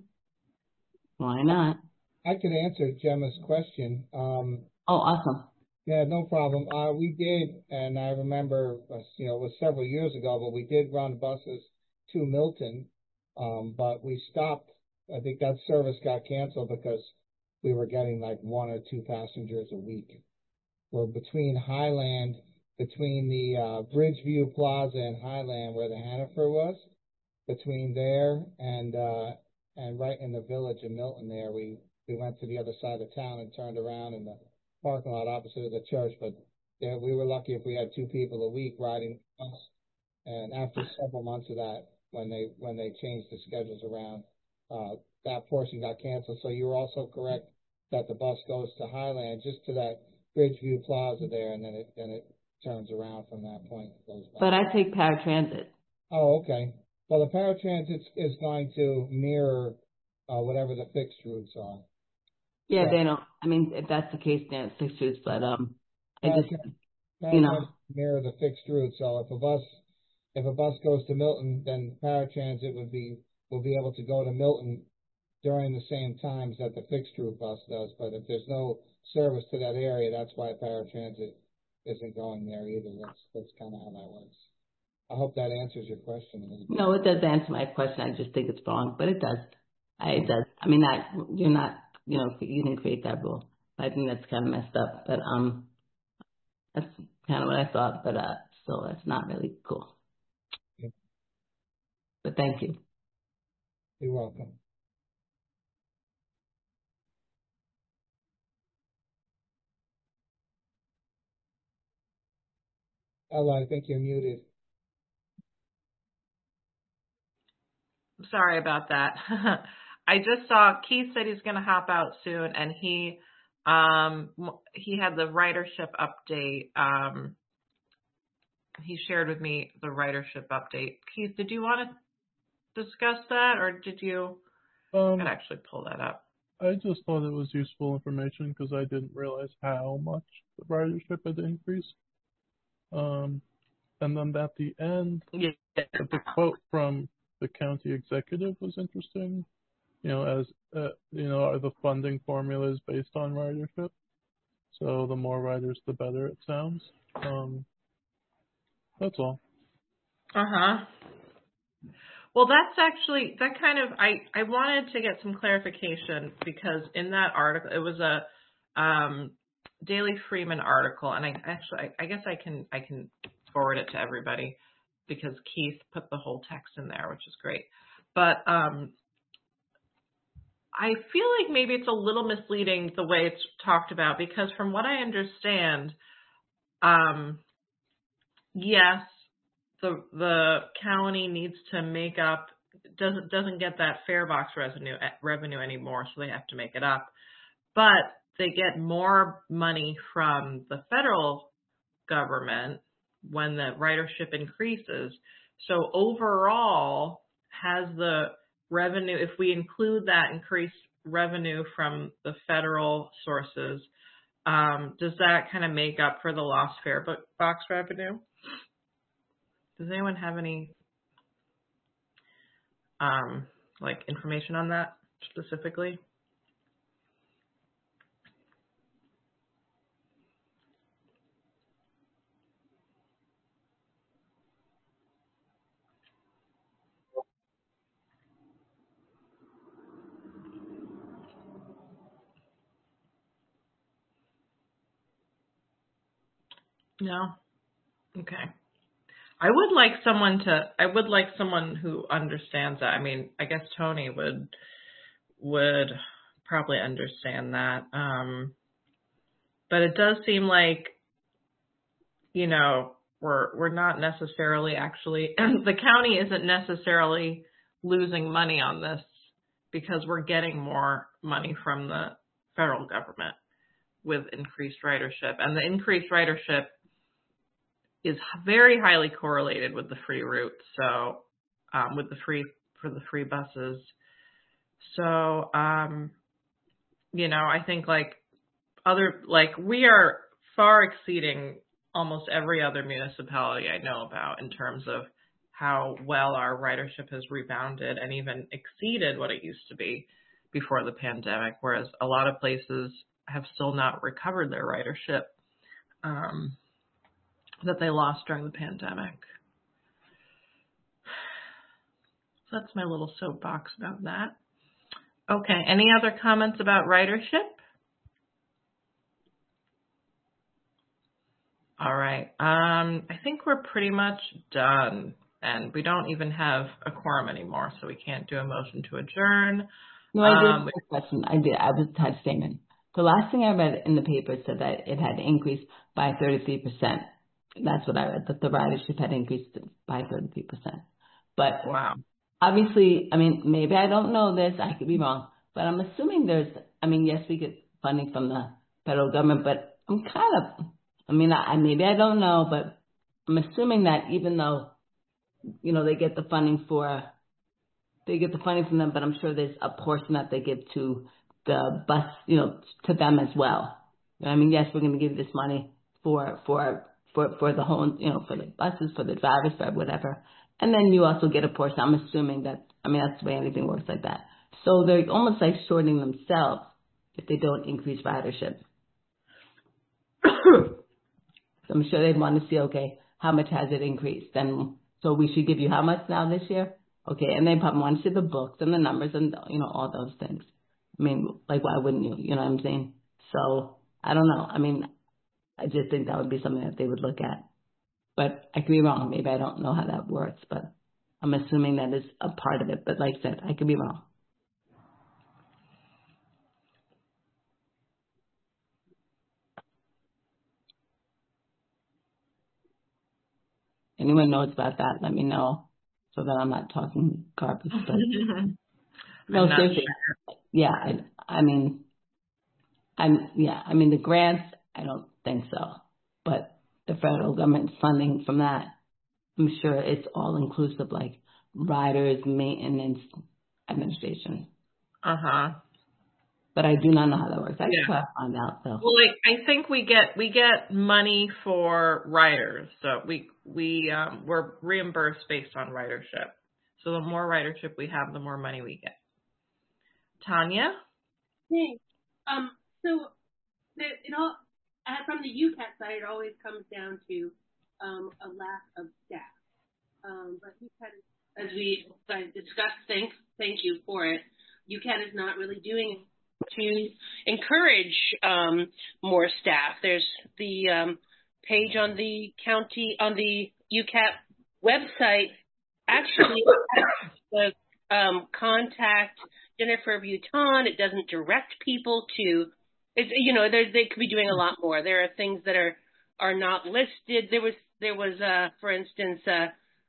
Speaker 12: Why not?
Speaker 7: I could answer Gemma's question. Um,
Speaker 12: oh, awesome.
Speaker 7: Yeah, no problem. Uh, we did, and I remember, uh, you know, it was several years ago, but we did run buses to Milton, um, but we stopped. I think that service got canceled because we were getting like one or two passengers a week. We're between Highland, between the uh, Bridgeview Plaza and Highland, where the Hannaford was, between there and uh, and right in the village of Milton there, we, we went to the other side of town and turned around in the parking lot opposite of the church. But there, we were lucky if we had two people a week riding the bus. And after several months of that, when they when they changed the schedules around, uh, that portion got canceled. So you were also correct that the bus goes to Highland, just to that Bridgeview Plaza there, and then it then it turns around from that point. Goes back.
Speaker 12: But I take paratransit.
Speaker 7: Oh, okay. Well, the paratransit is going to mirror uh, whatever the fixed routes are.
Speaker 12: Yeah,
Speaker 7: so,
Speaker 12: they don't. I mean, if that's the case, then it's fixed routes. But um, I just,
Speaker 7: paratransit
Speaker 12: you know,
Speaker 7: mirror the fixed route. So if a bus if a bus goes to Milton, then paratransit would be will be able to go to Milton during the same times that the fixed route bus does. But if there's no service to that area, that's why paratransit isn't going there either. That's that's kind of how that works. I hope that answers your question.
Speaker 12: No, it does answer my question. I just think it's wrong, but it does. I, it does. I mean, that you're not, you know, you didn't create that rule. I think that's kind of messed up. But um, that's kind of what I thought. But uh, still, that's not really cool.
Speaker 7: Yeah.
Speaker 12: But thank you.
Speaker 7: You're welcome. Ella, I think you're muted.
Speaker 1: Sorry about that. I just saw Keith said he's going to hop out soon, and he um, he had the ridership update. Um, he shared with me the ridership update. Keith, did you want to discuss that, or did you?
Speaker 11: Um,
Speaker 1: I could actually pull that up.
Speaker 11: I just thought it was useful information because I didn't realize how much the ridership had increased. Um, and then at the end,
Speaker 1: yeah.
Speaker 11: the quote from the county executive was interesting. You know, as uh, you know, are the funding formulas based on ridership? So the more riders, the better it sounds. Um, that's all.
Speaker 1: Uh huh. Well, that's actually that kind of I I wanted to get some clarification because in that article it was a um, Daily Freeman article, and I actually I, I guess I can I can forward it to everybody because Keith put the whole text in there, which is great. But um, I feel like maybe it's a little misleading the way it's talked about because from what I understand, um, yes, the the county needs to make up doesn't doesn't get that fare box revenue revenue anymore, so they have to make it up. But they get more money from the federal government when the ridership increases. So overall, has the revenue, if we include that increased revenue from the federal sources, um, does that kind of make up for the lost fare box revenue? Does anyone have any um, like information on that specifically? No? Okay. I would like someone to, I would like someone who understands that. I mean, I guess Tony would, would probably understand that. Um, but it does seem like, you know, we're we're not necessarily actually, the county isn't necessarily losing money on this because we're getting more money from the federal government with increased ridership. And the increased ridership is very highly correlated with the free route. So, um, with the free, for the free buses. So, um, you know, I think like other, like we are far exceeding almost every other municipality I know about in terms of how well our ridership has rebounded and even exceeded what it used to be before the pandemic, whereas a lot of places have still not recovered their ridership um, that they lost during the pandemic. So that's my little soapbox about that. Okay, any other comments about ridership? All right, um, I think we're pretty much done, and we don't even have a quorum anymore, so we can't do a motion to adjourn.
Speaker 12: No, I did
Speaker 1: Um,
Speaker 12: have a question. I did. I was had a statement. The last thing I read in the paper said that it had increased by thirty-three percent. That's what I read, that the ridership had increased by thirty-three percent. But
Speaker 1: wow.
Speaker 12: Obviously, I mean, maybe I don't know this. I could be wrong. But I'm assuming there's, I mean, yes, we get funding from the federal government, but I'm kind of, I mean, I, maybe I don't know, but I'm assuming that even though, you know, they get the funding for, they get the funding from them, but I'm sure there's a portion that they give to the bus, you know, to them as well. I mean, yes, we're going to give this money for, for, for, for the whole, you know, for the buses, for the drivers, for whatever. And then you also get a portion. I'm assuming that, I mean, that's the way anything works like that. So they're almost like shorting themselves if they don't increase ridership. So I'm sure they'd want to see, okay, how much has it increased? Then, so we should give you how much now this year? Okay, and they probably want to see the books and the numbers and, you know, all those things. I mean, like, why wouldn't you? You know what I'm saying? So, I don't know. I mean, I just think that would be something that they would look at. But I could be wrong. Maybe I don't know how that works, but I'm assuming that is a part of it. But like I said, I could be wrong. Anyone knows about that, let me know so that I'm not talking garbage. But no, seriously. Sure. Yeah, I, I mean, I'm, yeah, I mean, the grants, I don't think so. But the federal government funding from that, I'm sure it's all inclusive, like riders, maintenance, administration.
Speaker 1: Uh-huh.
Speaker 12: But I do not know how that works. I
Speaker 1: yeah.
Speaker 12: can try to find out though.
Speaker 1: Well, like I think we get we get money for riders, so we we um, we're reimbursed based on ridership. So the more ridership we have, the more money we get. Tanya?
Speaker 4: Thanks. Um. So the, it all uh, from the U C A T side, it always comes down to um, a lack of staff. Um, but U C A T, as we discussed, thank thank you for it. U C A T is not really doing to encourage um, more staff. There's the um, page on the county, on the U C A T website, actually the um, contact Jennifer Bouton. It doesn't direct people to, it's, you know, they could be doing a lot more. There are things that are, are not listed. There was, there was, uh, for instance, uh,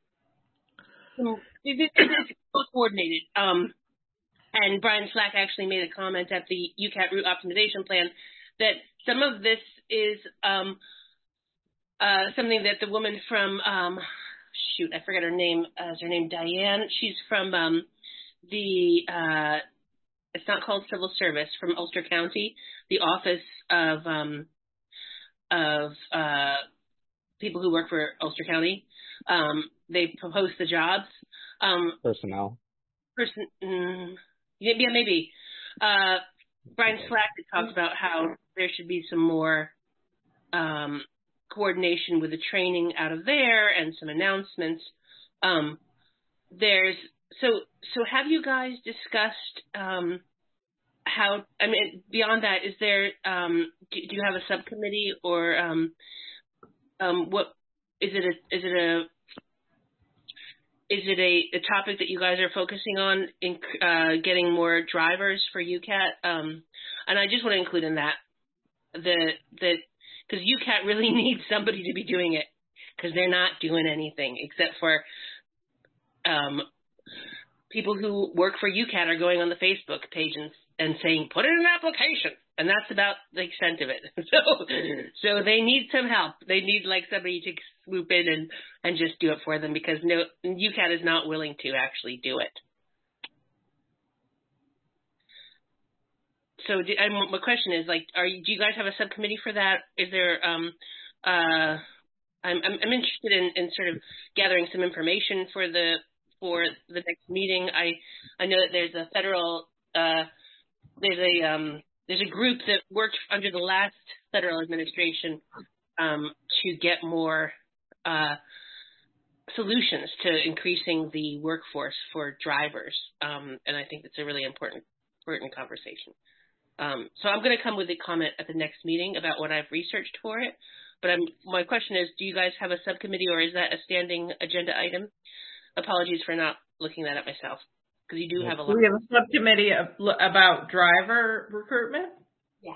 Speaker 4: it's, it's coordinated. Um, And Brian Slack actually made a comment at the U C A T route optimization plan that some of this is um, uh, something that the woman from, um, shoot, I forgot her name. Uh, is her name Diane? She's from um, the, uh, it's not called civil service, from Ulster County, the office of um, of uh, people who work for Ulster County. Um, they post the jobs. Um,
Speaker 2: Personnel.
Speaker 4: Person. Mm, Yeah, maybe. Uh, Brian Slack talked about how there should be some more um, coordination with the training out of there and some announcements. Um, there's so so. Have you guys discussed um, how? I mean, beyond that, is there? Um, do, do you have a subcommittee or um, um, what? Is it a? Is it a? is it a, a topic that you guys are focusing on in uh, getting more drivers for U CAT? Um, and I just want to include in that the that because U CAT really needs somebody to be doing it because they're not doing anything except for um, people who work for U CAT are going on the Facebook page and, and saying, put in an application. And that's about the extent of it. So, so they need some help. They need like somebody to swoop in and, and just do it for them because no, U CAT is not willing to actually do it. So, do, and my question is like, are you, do you guys have a subcommittee for that? Is there, um, uh, I'm, I'm, I'm interested in, in sort of gathering some information for the, for the next meeting. I, I know that there's a federal, uh, there's a, um, There's a group that worked under the last federal administration um, to get more uh, solutions to increasing the workforce for drivers, um, and I think it's a really important, important conversation. Um, so I'm going to come with a comment at the next meeting about what I've researched for it. But I'm, my question is, do you guys have a subcommittee, or is that a standing agenda item? Apologies for not looking that up myself. Because you do have a lot.
Speaker 1: Do we have a subcommittee of, about driver recruitment?
Speaker 12: Yeah.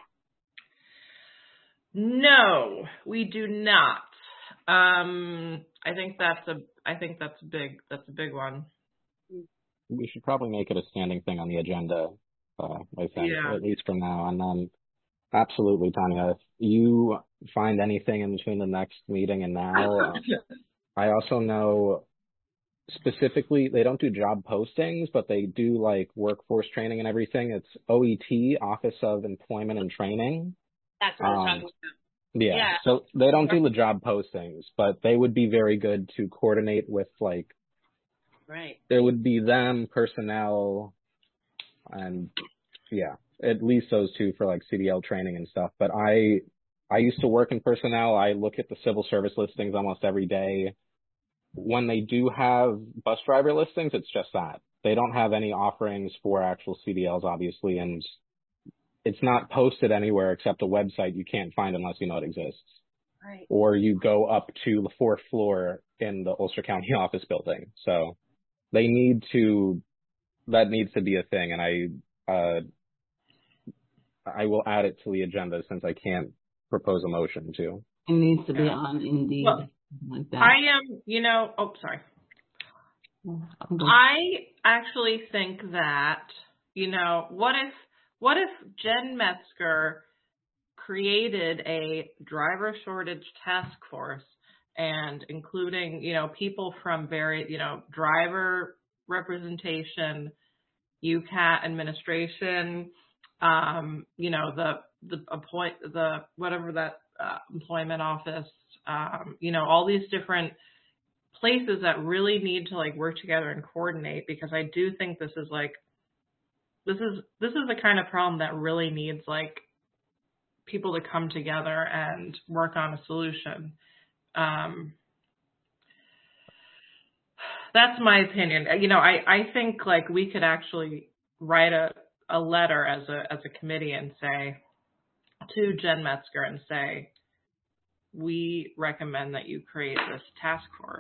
Speaker 1: No, we do not. Um, I think that's a. I think that's a big. That's a big one.
Speaker 2: We should probably make it a standing thing on the agenda. Uh, I think,
Speaker 1: Yeah.
Speaker 2: at least from now on. Um, absolutely, Tanya. If you find anything in between the next meeting and now, uh, I also know. Specifically, they don't do job postings, but they do like workforce training and everything. It's O E T, Office of Employment and Training.
Speaker 4: That's what um, I'm talking about.
Speaker 2: Yeah.
Speaker 4: yeah.
Speaker 2: So they don't do the job postings, but they would be very good to coordinate with like,
Speaker 4: right.
Speaker 2: There would be them, personnel, and yeah, at least those two for like C D L training and stuff. But I, I used to work in personnel. I look at the civil service listings almost every day. When they do have bus driver listings, it's just that. They don't have any offerings for actual C D Ls, obviously, and it's not posted anywhere except a website you can't find unless you know it exists.
Speaker 4: Right.
Speaker 2: Or you go up to the fourth floor in the Ulster County office building. So they need to, that needs to be a thing, and I, uh, I will add it to the agenda since I can't propose a motion to.
Speaker 12: It needs to be
Speaker 1: Yeah.
Speaker 12: on Indeed.
Speaker 1: Well,
Speaker 12: like that.
Speaker 1: I am, you know, oh, sorry. I actually think that, you know, what if, what if Jen Metzger created a driver shortage task force and including, you know, people from very, you know, driver representation, U CAT administration, um, you know, the, the appoint, the, whatever that uh, employment office, Um, you know, all these different places that really need to like work together and coordinate, because I do think this is like, this is, this is the kind of problem that really needs like people to come together and work on a solution. Um, that's my opinion. You know, I, I think like we could actually write a, a letter as a, as a committee and say to Jen Metzger and say, we recommend that you create this task force.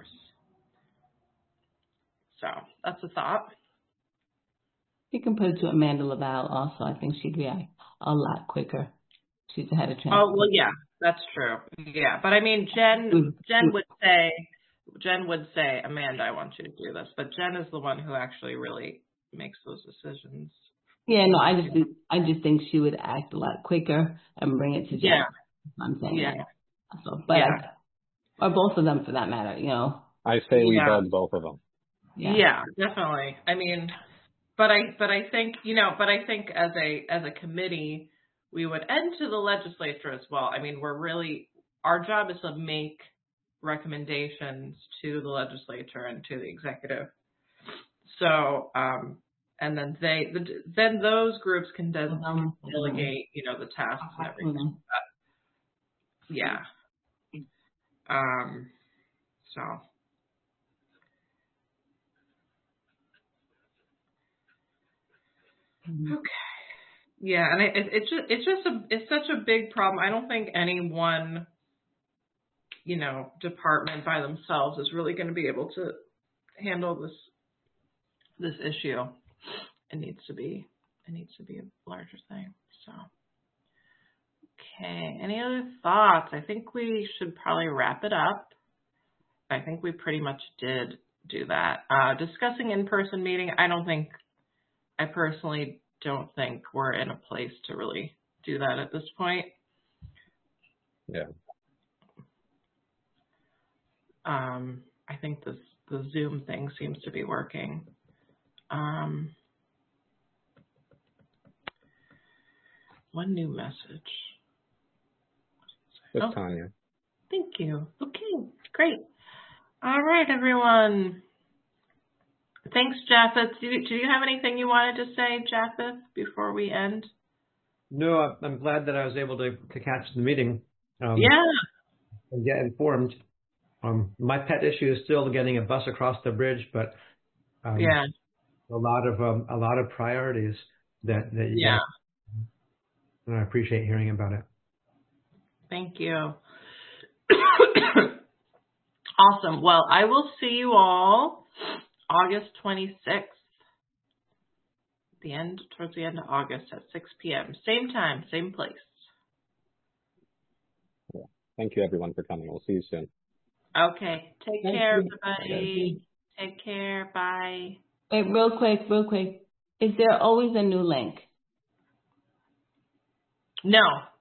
Speaker 1: So that's a thought.
Speaker 12: You can put it to Amanda Laval also. I think she'd react a lot quicker. She's ahead of transport.
Speaker 1: Oh, well, yeah, that's true. Yeah, but I mean, Jen, Jen would say, Jen would say, Amanda, I want you to do this. But Jen is the one who actually really makes those decisions.
Speaker 12: Yeah, no, I just, I just think she would act a lot quicker and bring it to Jen.
Speaker 1: Yeah.
Speaker 12: I'm saying
Speaker 1: Yeah.
Speaker 12: that. So, but
Speaker 1: yeah.
Speaker 12: I, or both of them for that matter, you know.
Speaker 2: I say we
Speaker 1: yeah.
Speaker 2: bug both of them.
Speaker 12: Yeah.
Speaker 1: yeah, definitely. I mean, but I, but I think, you know, but I think as a, as a committee, we would, and to the legislature as well. I mean, we're really, our job is to make recommendations to the legislature and to the executive. So, um, and then they, the, then those groups can de-
Speaker 12: um,
Speaker 1: delegate, you know, the tasks and everything. But, yeah. Um, so. Okay. Yeah, and it, it, it's just it's just a it's such a big problem. I don't think any one, you know, department by themselves is really going to be able to handle this this issue, it needs to be it needs to be a larger thing. So, okay. Any other thoughts? I think we should probably wrap it up. I think we pretty much did do that. Uh, discussing in-person meeting, I don't think, I personally don't think we're in a place to really do that at this point.
Speaker 2: Yeah.
Speaker 1: Um, I think this the Zoom thing seems to be working. Um, one new message.
Speaker 2: With
Speaker 1: oh,
Speaker 2: Tanya.
Speaker 1: Thank you. Okay, great. All right, everyone. Thanks, Japheth. Do you, do you have anything you wanted to say, Japheth, before we end?
Speaker 13: No, I'm glad that I was able to, to catch the meeting. Um,
Speaker 1: yeah.
Speaker 13: And get informed. Um, my pet issue is still getting a bus across the bridge, but um,
Speaker 1: yeah,
Speaker 13: a lot of um, a lot of priorities that that you
Speaker 1: yeah.
Speaker 13: guys, and I appreciate hearing about it.
Speaker 1: Thank you. Awesome. Well, I will see you all August twenty-sixth. The end towards the end of August at six p.m. Same time, same place.
Speaker 2: Yeah. Thank you, everyone, for coming. We'll see you soon.
Speaker 1: Okay. Take
Speaker 12: Thank
Speaker 1: care,
Speaker 12: you.
Speaker 1: everybody. Take care. Bye.
Speaker 12: Wait, real quick, real quick. Is there always a new link?
Speaker 1: No.